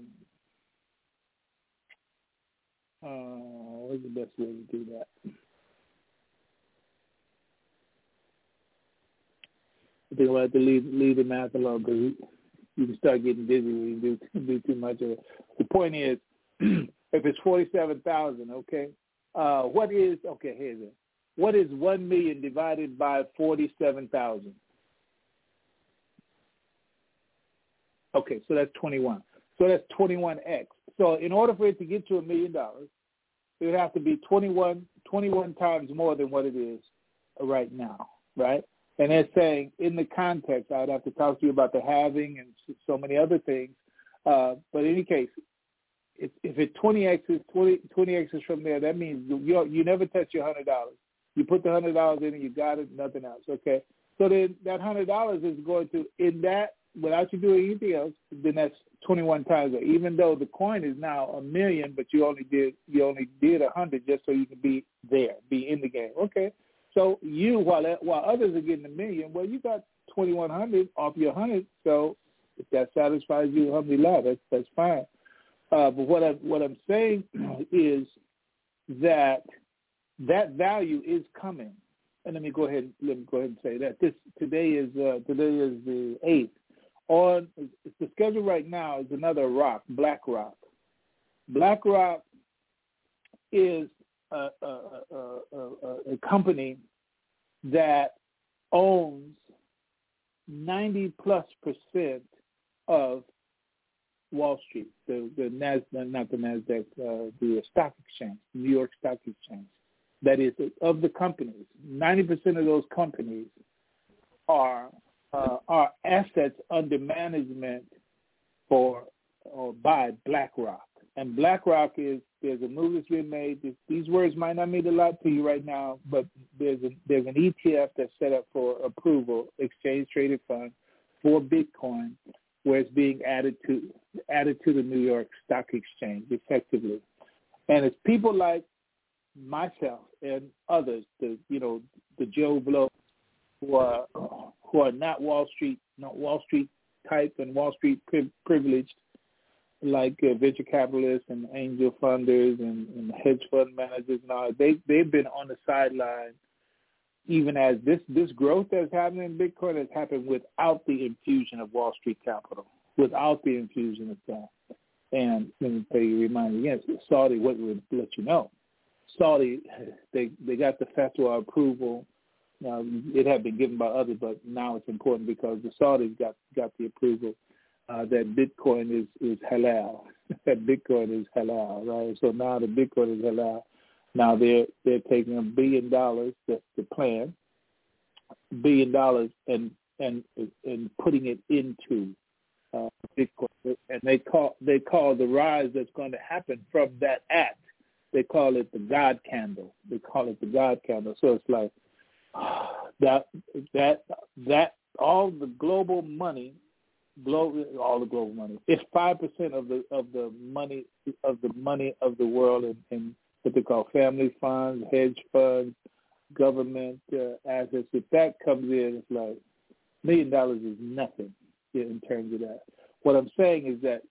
uh, what's the best way to do that? I think we'll have to leave leave the math alone because you can start getting busy when you do do too much of it. The point is, if it's forty-seven thousand, okay, uh, what is okay? Here's it. What is one million divided by forty-seven thousand? Okay, so that's twenty-one. So that's twenty-one x. So in order for it to get to a million dollars, it would have to be twenty-one, twenty-one times more than what it is right now, right? And they're saying in the context, I would have to talk to you about the halving and so many other things. Uh, but in any case, if, if it twenty x's, twenty, twenty x's from there, that means you you never touch your one hundred dollars. You put the one hundred dollars in and you got it, nothing else, okay? So then that one hundred dollars is going to, in that, without you doing anything else, then that's twenty-one times it. Even though the coin is now a million, but you only did you only did a hundred just so you can be there, be in the game. Okay, so you while while others are getting a million, well, you got twenty-one hundred off your hundred. So if that satisfies you, alhamdulillah, that's that's fine. Uh, but what I what I'm saying is that that value is coming. And let me go ahead let me go ahead and say that this today is uh, today is the eighth. on the schedule right now is another rock, BlackRock. BlackRock is a, a, a, a, a company that owns ninety plus percent of Wall Street, the the Nasdaq, not the Nasdaq, uh, the stock exchange, New York Stock Exchange. That is, of the companies, ninety percent of those companies are uh, are assets under management for or by BlackRock. And BlackRock is, there's a move that's been made. This, these words might not mean a lot to you right now, but there's a, there's an E T F that's set up for approval, exchange traded fund for Bitcoin, where it's being added to added to the New York Stock Exchange effectively. And it's people like myself and others, the you know the Joe Blow, who are who are not Wall Street, not Wall Street type and Wall Street pri- privileged, like uh, venture capitalists and angel funders and, and hedge fund managers and all. They they've been on the sideline, even as this this growth that's happening in Bitcoin has happened without the infusion of Wall Street capital, without the infusion of that. And let me tell you, remind you again, Saudi what would let you know. Saudi, they they got the fatwa approval. Now, it had been given by others, but now it's important because the Saudis got, got the approval uh, that Bitcoin is, is halal. that Bitcoin is halal, right? So now the Bitcoin is halal. Now they're they're taking a billion dollars, that's the plan, billion dollars, and and and putting it into uh, Bitcoin. And they call they call the rise that's going to happen from that act. They call it the God candle. They call it the God candle. So it's like that that that all the global money, global all the global money. It's five percent of the of the money of the money of the world in, in what they call family funds, hedge funds, government uh, assets. If that comes in, it's like million dollars is nothing in terms of that. What I'm saying is that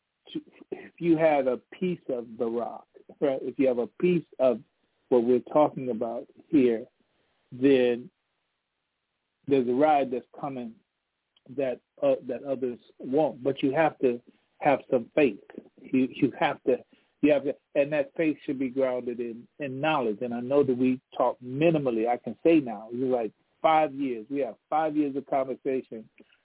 if you have a piece of the rock, right? If you have a piece of what we're talking about here, then there's a ride that's coming that uh, that others won't. But you have to have some faith. You you have to you have to, and that faith should be grounded in, in knowledge. And I know that we talk minimally. I can say now, it's like five years. We have five years of conversation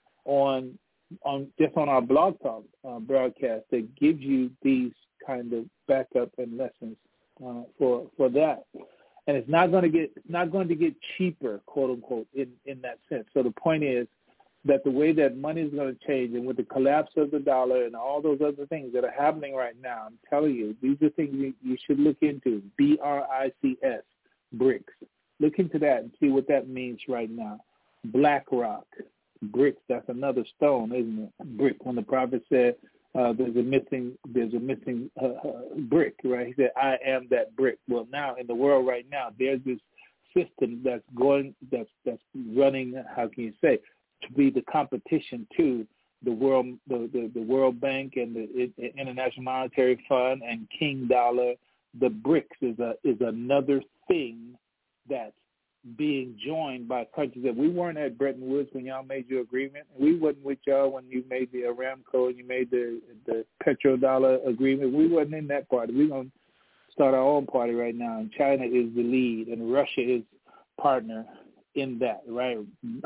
on on just on our blog talk uh, broadcast that gives you these kind of backup and lessons uh, for for that. And it's not going to get not going to get cheaper, quote unquote, in, in that sense. So the point is that the way that money is going to change, and with the collapse of the dollar and all those other things that are happening right now, I'm telling you, these are things you, you should look into. B R I C S, BRICS. Look into that and see what that means right now. BlackRock, BRICS. That's another stone, isn't it? Brick. When the prophet said, Uh, there's a missing, there's a missing uh, uh, brick, right? He said, "I am that brick." Well, now in the world right now, there's this system that's going, that's that's running. How can you say, to be the competition to the world, the, the, the World Bank and the International Monetary Fund and King Dollar. The BRICS is a is another thing that's being joined by countries that we weren't at Bretton Woods when y'all made your agreement. We wasn't with y'all when you made the Aramco and you made the the petrodollar agreement. We wasn't in that party. We're going to start our own party right now, and China is the lead, and Russia is partner in that, right?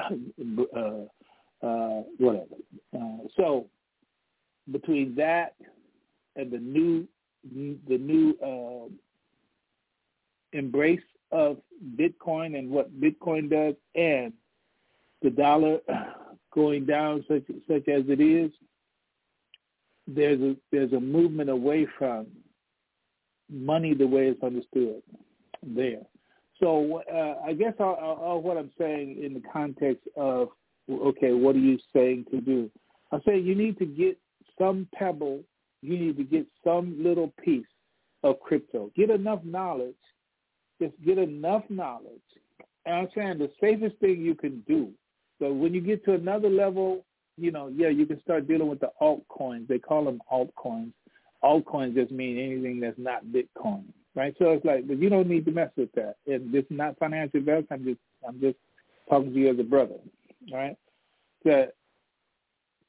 uh, uh, whatever. Uh, so between that and the new the new uh, embrace of Bitcoin and what Bitcoin does, and the dollar going down such such as it is, there's a there's a movement away from money the way it's understood there. So uh, I guess I'll, I'll, I'll, what I'm saying in the context of, okay, what are you saying to do? I'm saying you need to get some pebble, you need to get some little piece of crypto. Get enough knowledge. Just get enough knowledge. And I'm saying the safest thing you can do. So when you get to another level, you know, yeah, you can start dealing with the altcoins. They call them altcoins. Altcoins just mean anything that's not Bitcoin, right? So it's like, but you don't need to mess with that. And this is not financial advice. I'm just, I'm just talking to you as a brother, right? That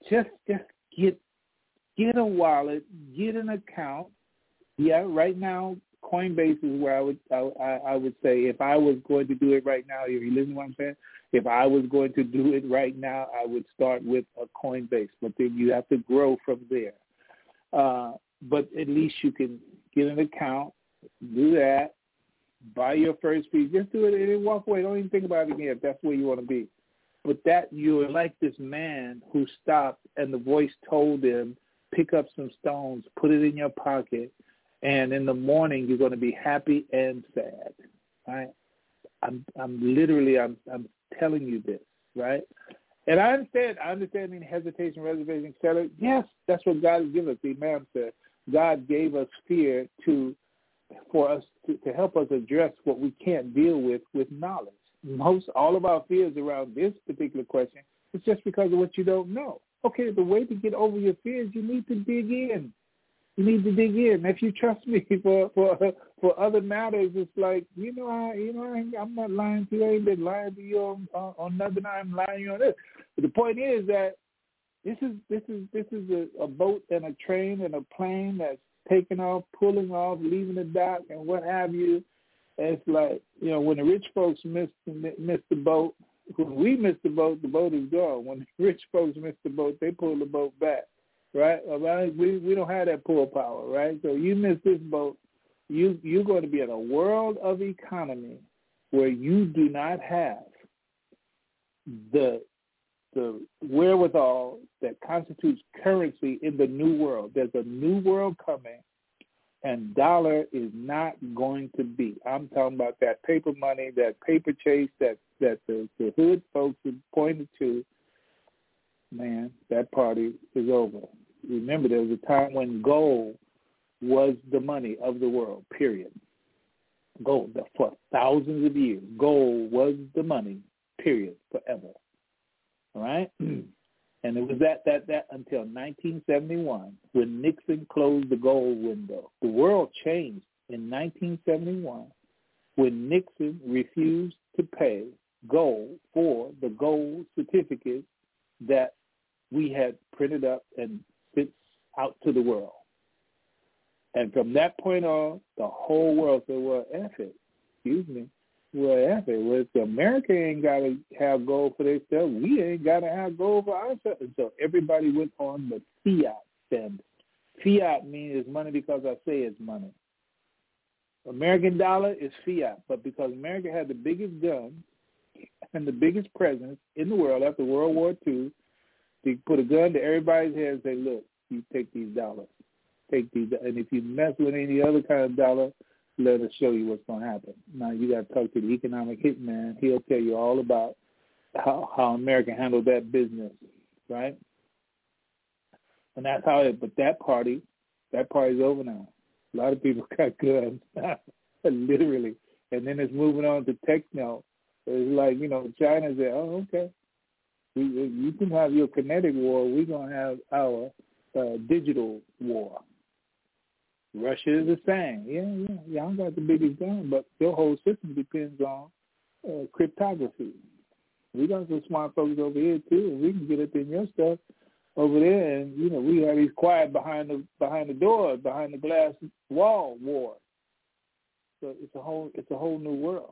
just just get get a wallet, get an account. Yeah, right now Coinbase is where I would I, I would say if I was going to do it right now. You listen to what I'm saying? If I was going to do it right now, I would start with a Coinbase, but then you have to grow from there. Uh, but at least you can get an account, do that, buy your first piece, just do it and then walk away. Don't even think about it again if that's where you want to be. But that you're like this man who stopped and the voice told him, pick up some stones, put it in your pocket, and in the morning you're going to be happy and sad. Right? I'm I'm literally I'm I'm telling you this, right? And I understand, I understand any hesitation, reservation, et cetera. Yes, that's what God has given us. The Imam said, God gave us fear to, for us to, to help us address what we can't deal with with knowledge. Most, all of our fears around this particular question is just because of what you don't know. Okay, the way to get over your fears, you need to dig in. You need to dig in. If you trust me for for for other matters, it's like you know, I, you know, I, I'm not lying to you. I ain't been lying to you on, on, on nothing. I'm lying to you on this. But the point is that this is this is this is a, a boat and a train and a plane that's taking off, pulling off, leaving the dock, and what have you. And it's like you know, when the rich folks miss miss the boat, when we miss the boat, the boat is gone. When the rich folks miss the boat, they pull the boat back. Right? All right? We we don't have that pull power, right? So you miss this boat, you you're going to be in a world of economy where you do not have the the wherewithal that constitutes currency in the new world. There's a new world coming, and dollar is not going to be. I'm talking about that paper money, that paper chase that, that the, the hood folks have pointed to. Man, that party is over. Remember, there was a time when gold was the money of the world, period. Gold, for thousands of years, gold was the money, period, forever. All right? And it was that, that, that until nineteen seventy-one when Nixon closed the gold window. The world changed in nineteen seventy-one when Nixon refused to pay gold for the gold certificates that we had printed up and sent out to the world. And from that point on, the whole world said, well, F it. Excuse me. Well, F it. Well, if America ain't got to have gold for their stuff, we ain't got to have gold for our stuff. And so everybody went on the fiat standard. Fiat means it's money because I say it's money. American dollar is fiat, but because America had the biggest guns and the biggest presence in the world after World War Two, they put a gun to everybody's head and say, look, you take these dollars. Take these, and if you mess with any other kind of dollar, let us show you what's going to happen. Now, you got to talk to the economic hitman. He'll tell you all about how, how America handled that business, right? And that's how it, but that party, that party's over now. A lot of people got guns, literally. And then it's moving on to techno. It's like, you know, China said, oh, okay. We, you can have your kinetic war. We're going to have our uh, digital war. Russia is the same. Yeah, yeah. Y'all got the biggest gun, but your whole system depends on uh, cryptography. We got some smart folks over here, too, and we can get up in your stuff over there, and, you know, we have these quiet behind the behind the door, behind the glass wall war. So it's a whole it's a whole new world.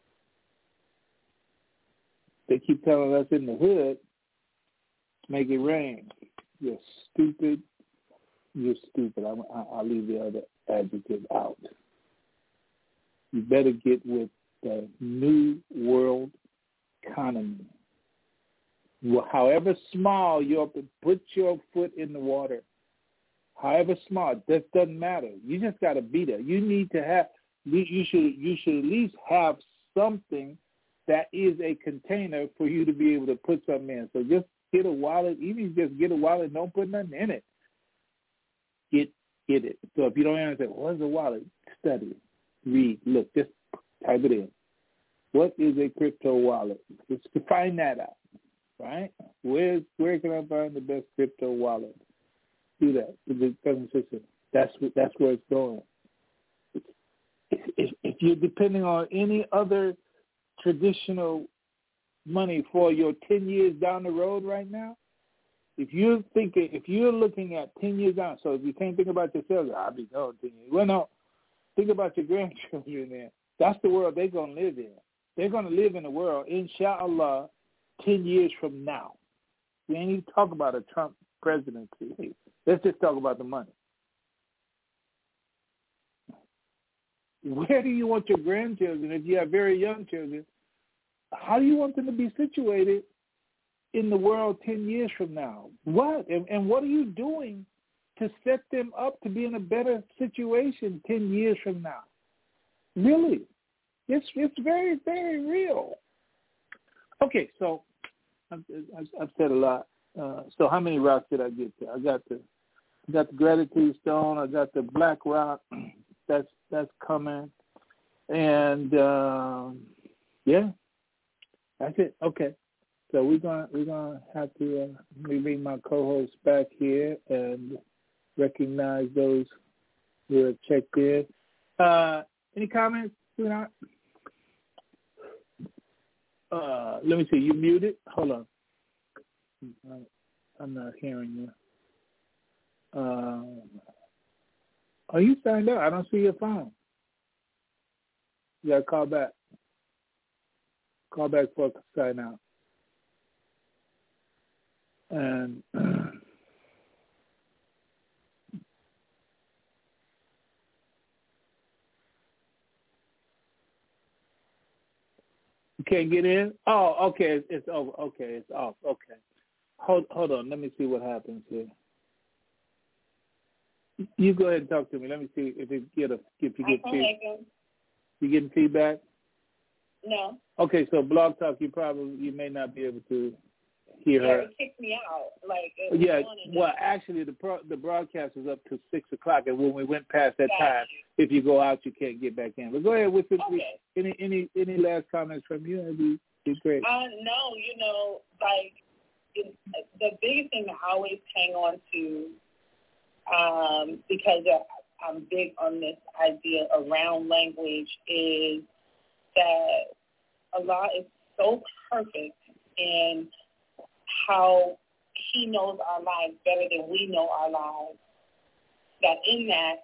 They keep telling us in the hood, make it rain. You're stupid. You're stupid. I'm, I'll leave the other adjective out. You better get with the new world economy. However small, you have to put your foot in the water. However small, that doesn't matter. You just got to be there. You need to have. You should. You should at least have something that is a container for you to be able to put something in. So just get a wallet. Even if you just get a wallet, don't put nothing in it. Get get it. So if you don't understand, what's a wallet? Study, read, look, just type it in. What is a crypto wallet? Just to find that out, right? Where where can I find the best crypto wallet? Do that. The present system. That's what, that's where it's going. If, if you're depending on any other traditional money for your ten years down the road right now, if you're thinking, if you're looking at ten years out, so if you can't think about yourself, I'll be going ten years. Well, no, think about your grandchildren then. That's the world they're going to live in. They're going to live in a world, inshallah, ten years from now. We ain't even talk about a Trump presidency. Let's just talk about the money. Where do you want your grandchildren, if you have very young children, how do you want them to be situated in the world ten years from now? What? And, and what are you doing to set them up to be in a better situation ten years from now? Really? It's it's very, very real. Okay, so I've, I've said a lot. Uh, so how many rocks did I get to? I got the I got the gratitude stone. I got the black rock. That's that's coming. And um, yeah, that's it. Okay. So we're gonna we're gonna have to uh, let me bring my co-hosts back here and recognize those who have checked in. Uh, any comments, sweetheart? Uh, let me see. You muted? Hold on. I'm not hearing you. Um, are you signed up? I don't see your phone. You got to call back. Call back for a sign out. And you can't get in? Oh, okay. It's, it's over. Okay, it's off. Okay. Hold hold on. Let me see what happens here. You go ahead and talk to me. Let me see if it get a if you get feedback. You getting feedback? No. Okay, so Blog Talk, you probably you may not be able to hear yeah, her. It kicked me out. Like it yeah. Well, out. actually, the pro, the broadcast was up to six o'clock, and when we went past that Got time, you. if you go out, you can't get back in. But go ahead with the, okay. any any any last comments from you? That'd be, be great. Uh, no, you know, like it, the biggest thing to always hang on to. Um, because I'm big on this idea around language, is that Allah is so perfect in how He knows our lives better than we know our lives, that in that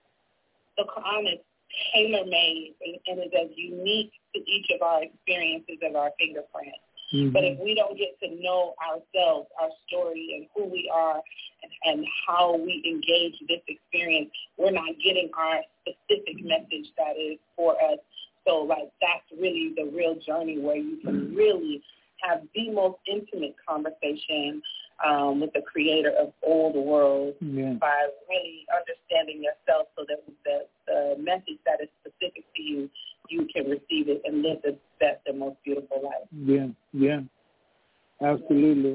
the Quran is tailor-made and, and is as unique to each of our experiences as our fingerprint. Mm-hmm. But if we don't get to know ourselves, our story, and who we are, and, and how we engage this experience, we're not getting our specific message that is for us. So, like, that's really the real journey where you can really have the most intimate conversation um, with the creator of all the world yeah. by really understanding yourself, so that the, the message that is specific to you, you can receive it and live the best and most beautiful life. Yeah, yeah, absolutely.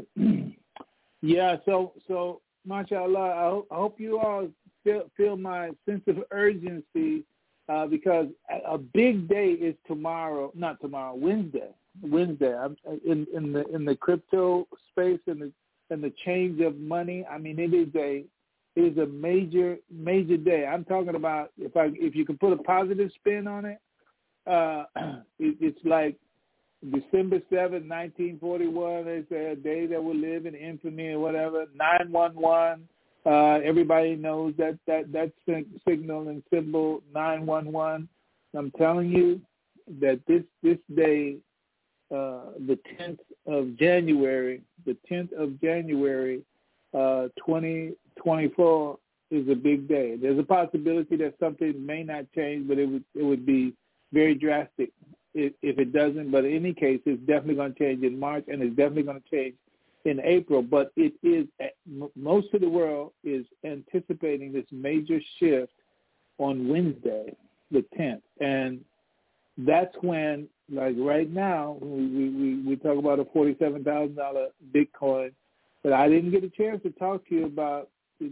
yeah, so, so mashallah, I, ho- I hope you all feel, feel my sense of urgency uh, because a, a big day is tomorrow, not tomorrow, Wednesday. Wednesday. I'm in, in the in the crypto space and the and the change of money. I mean, it is a it is a major major day. I'm talking about if I if you can put a positive spin on it. Uh, it, it's like December seventh, nineteen forty-one. They say a day that will live in infamy or whatever. nine one one. Uh, everybody knows that that that signal and symbol nine one one. I'm telling you that this this day, uh, the tenth of January, the tenth of January, uh, twenty twenty-four is a big day. There's a possibility that something may not change, but it would it would be very drastic if, if it doesn't. But in any case, it's definitely going to change in March, and it's definitely going to change in April. But it is most of the world is anticipating this major shift on Wednesday, the tenth, and that's when, like right now, we we, we talk about a forty-seven thousand dollars Bitcoin, but I didn't get a chance to talk to you about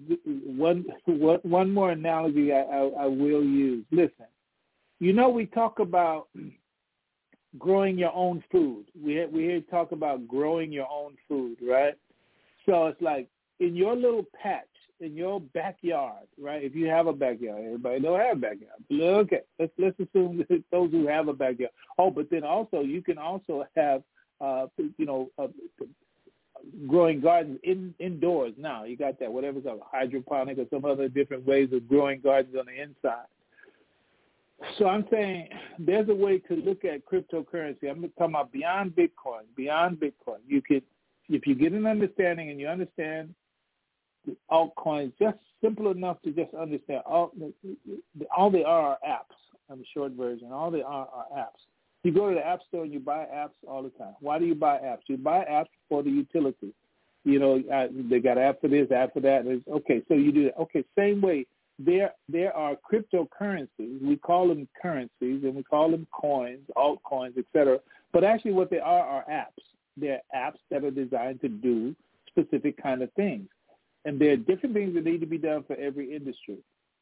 one one more analogy I, I, I will use. Listen. You know, we talk about growing your own food. We we hear talk about growing your own food, right? So it's like in your little patch, in your backyard, right? If you have a backyard, everybody don't have a backyard. Okay, let's let's assume that those who have a backyard. Oh, but then also you can also have, uh, you know, uh, growing gardens in, indoors now. You got that, whatever it's called, hydroponic or some other different ways of growing gardens on the inside. So I'm saying there's a way to look at cryptocurrency. I'm talking about beyond Bitcoin, beyond Bitcoin. You could, if you get an understanding and you understand the altcoins, just simple enough to just understand. All, all they are are apps. I'm the short version. All they are are apps. You go to the app store and you buy apps all the time. Why do you buy apps? You buy apps for the utility. You know, uh, they got an app for this, app for that. It's, okay, so you do that. Okay, same way. There there are cryptocurrencies. We call them currencies, and we call them coins, altcoins, et cetera. But actually what they are are apps. They're apps that are designed to do specific kind of things. And there are different things that need to be done for every industry.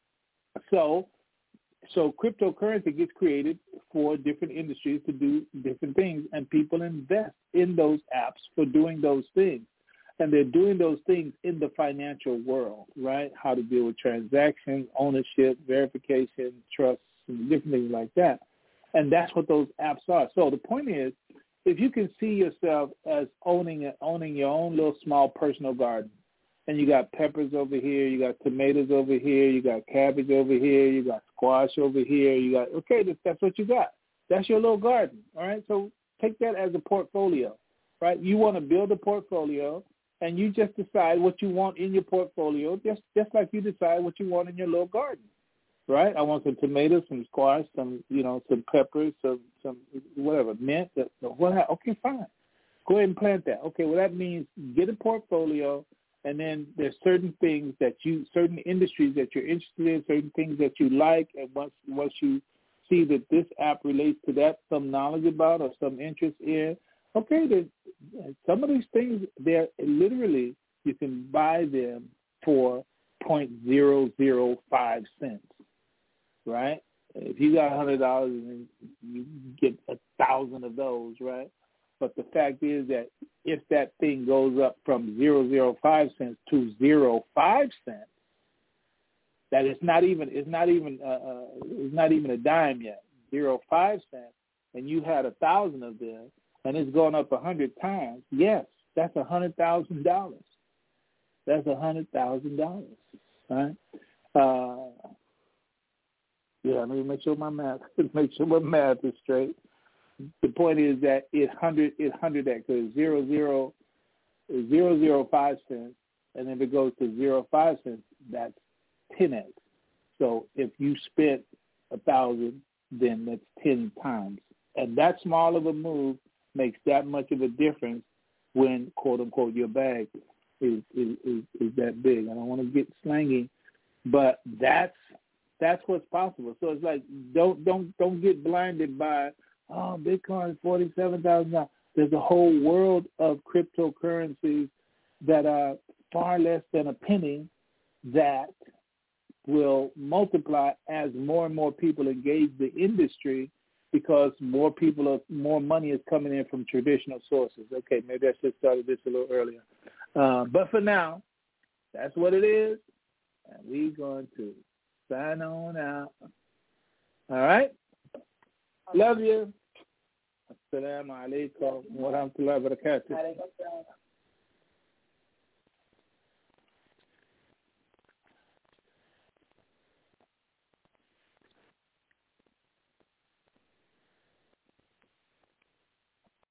So so cryptocurrency gets created for different industries to do different things, and people invest in those apps for doing those things. And they're doing those things in the financial world, right? How to deal with transactions, ownership, verification, trusts, and different things like that. And that's what those apps are. So the point is, if you can see yourself as owning owning your own little small personal garden, and you got peppers over here, you got tomatoes over here, you got cabbage over here, you got squash over here, you got, okay, that's what you got. That's your little garden, all right? So take that as a portfolio, right? You want to build a portfolio, and you just decide what you want in your portfolio, just just like you decide what you want in your little garden, right? I want some tomatoes, some squash, some, you know, some peppers, some, some whatever, mint, whatever. Okay, fine. Go ahead and plant that. Okay, well, that means get a portfolio, and then there's certain things that you, certain industries that you're interested in, certain things that you like, and once once you see that this app relates to that, some knowledge about or some interest in, okay, then some of these things, they're literally, you can buy them for zero point zero zero five cents, right? If you got one hundred dollars, and you get a thousand of those, right? But the fact is that if that thing goes up from zero point zero five cents to zero point five cents, that it's not even it's not even uh, uh, it's not even a dime yet, zero point five cents, and you had a thousand of them, and it's gone up a hundred times. Yes, that's a hundred thousand dollars. That's a hundred thousand dollars, right? Uh, yeah, let me make sure my math make sure my math is straight. The point is that it hundred it hundred x, so it's zero zero zero zero five cents, and if it goes to zero five cents, that's ten x. So if you spent a thousand, then that's ten times, and that small of a move makes that much of a difference when quote unquote your bag is is is, is that big. I don't want to get slangy, but that's that's what's possible. So it's like don't don't don't get blinded by, oh, Bitcoin is forty-seven thousand dollars. There's a whole world of cryptocurrencies that are far less than a penny that will multiply as more and more people engage the industry, because more people are, more money is coming in from traditional sources. Okay, maybe I should have started this a little earlier. Uh, but for now, that's what it is, and we're going to sign on out. All right? Love you. Assalamu alaikum wa rahmatullahi wa barakatuh.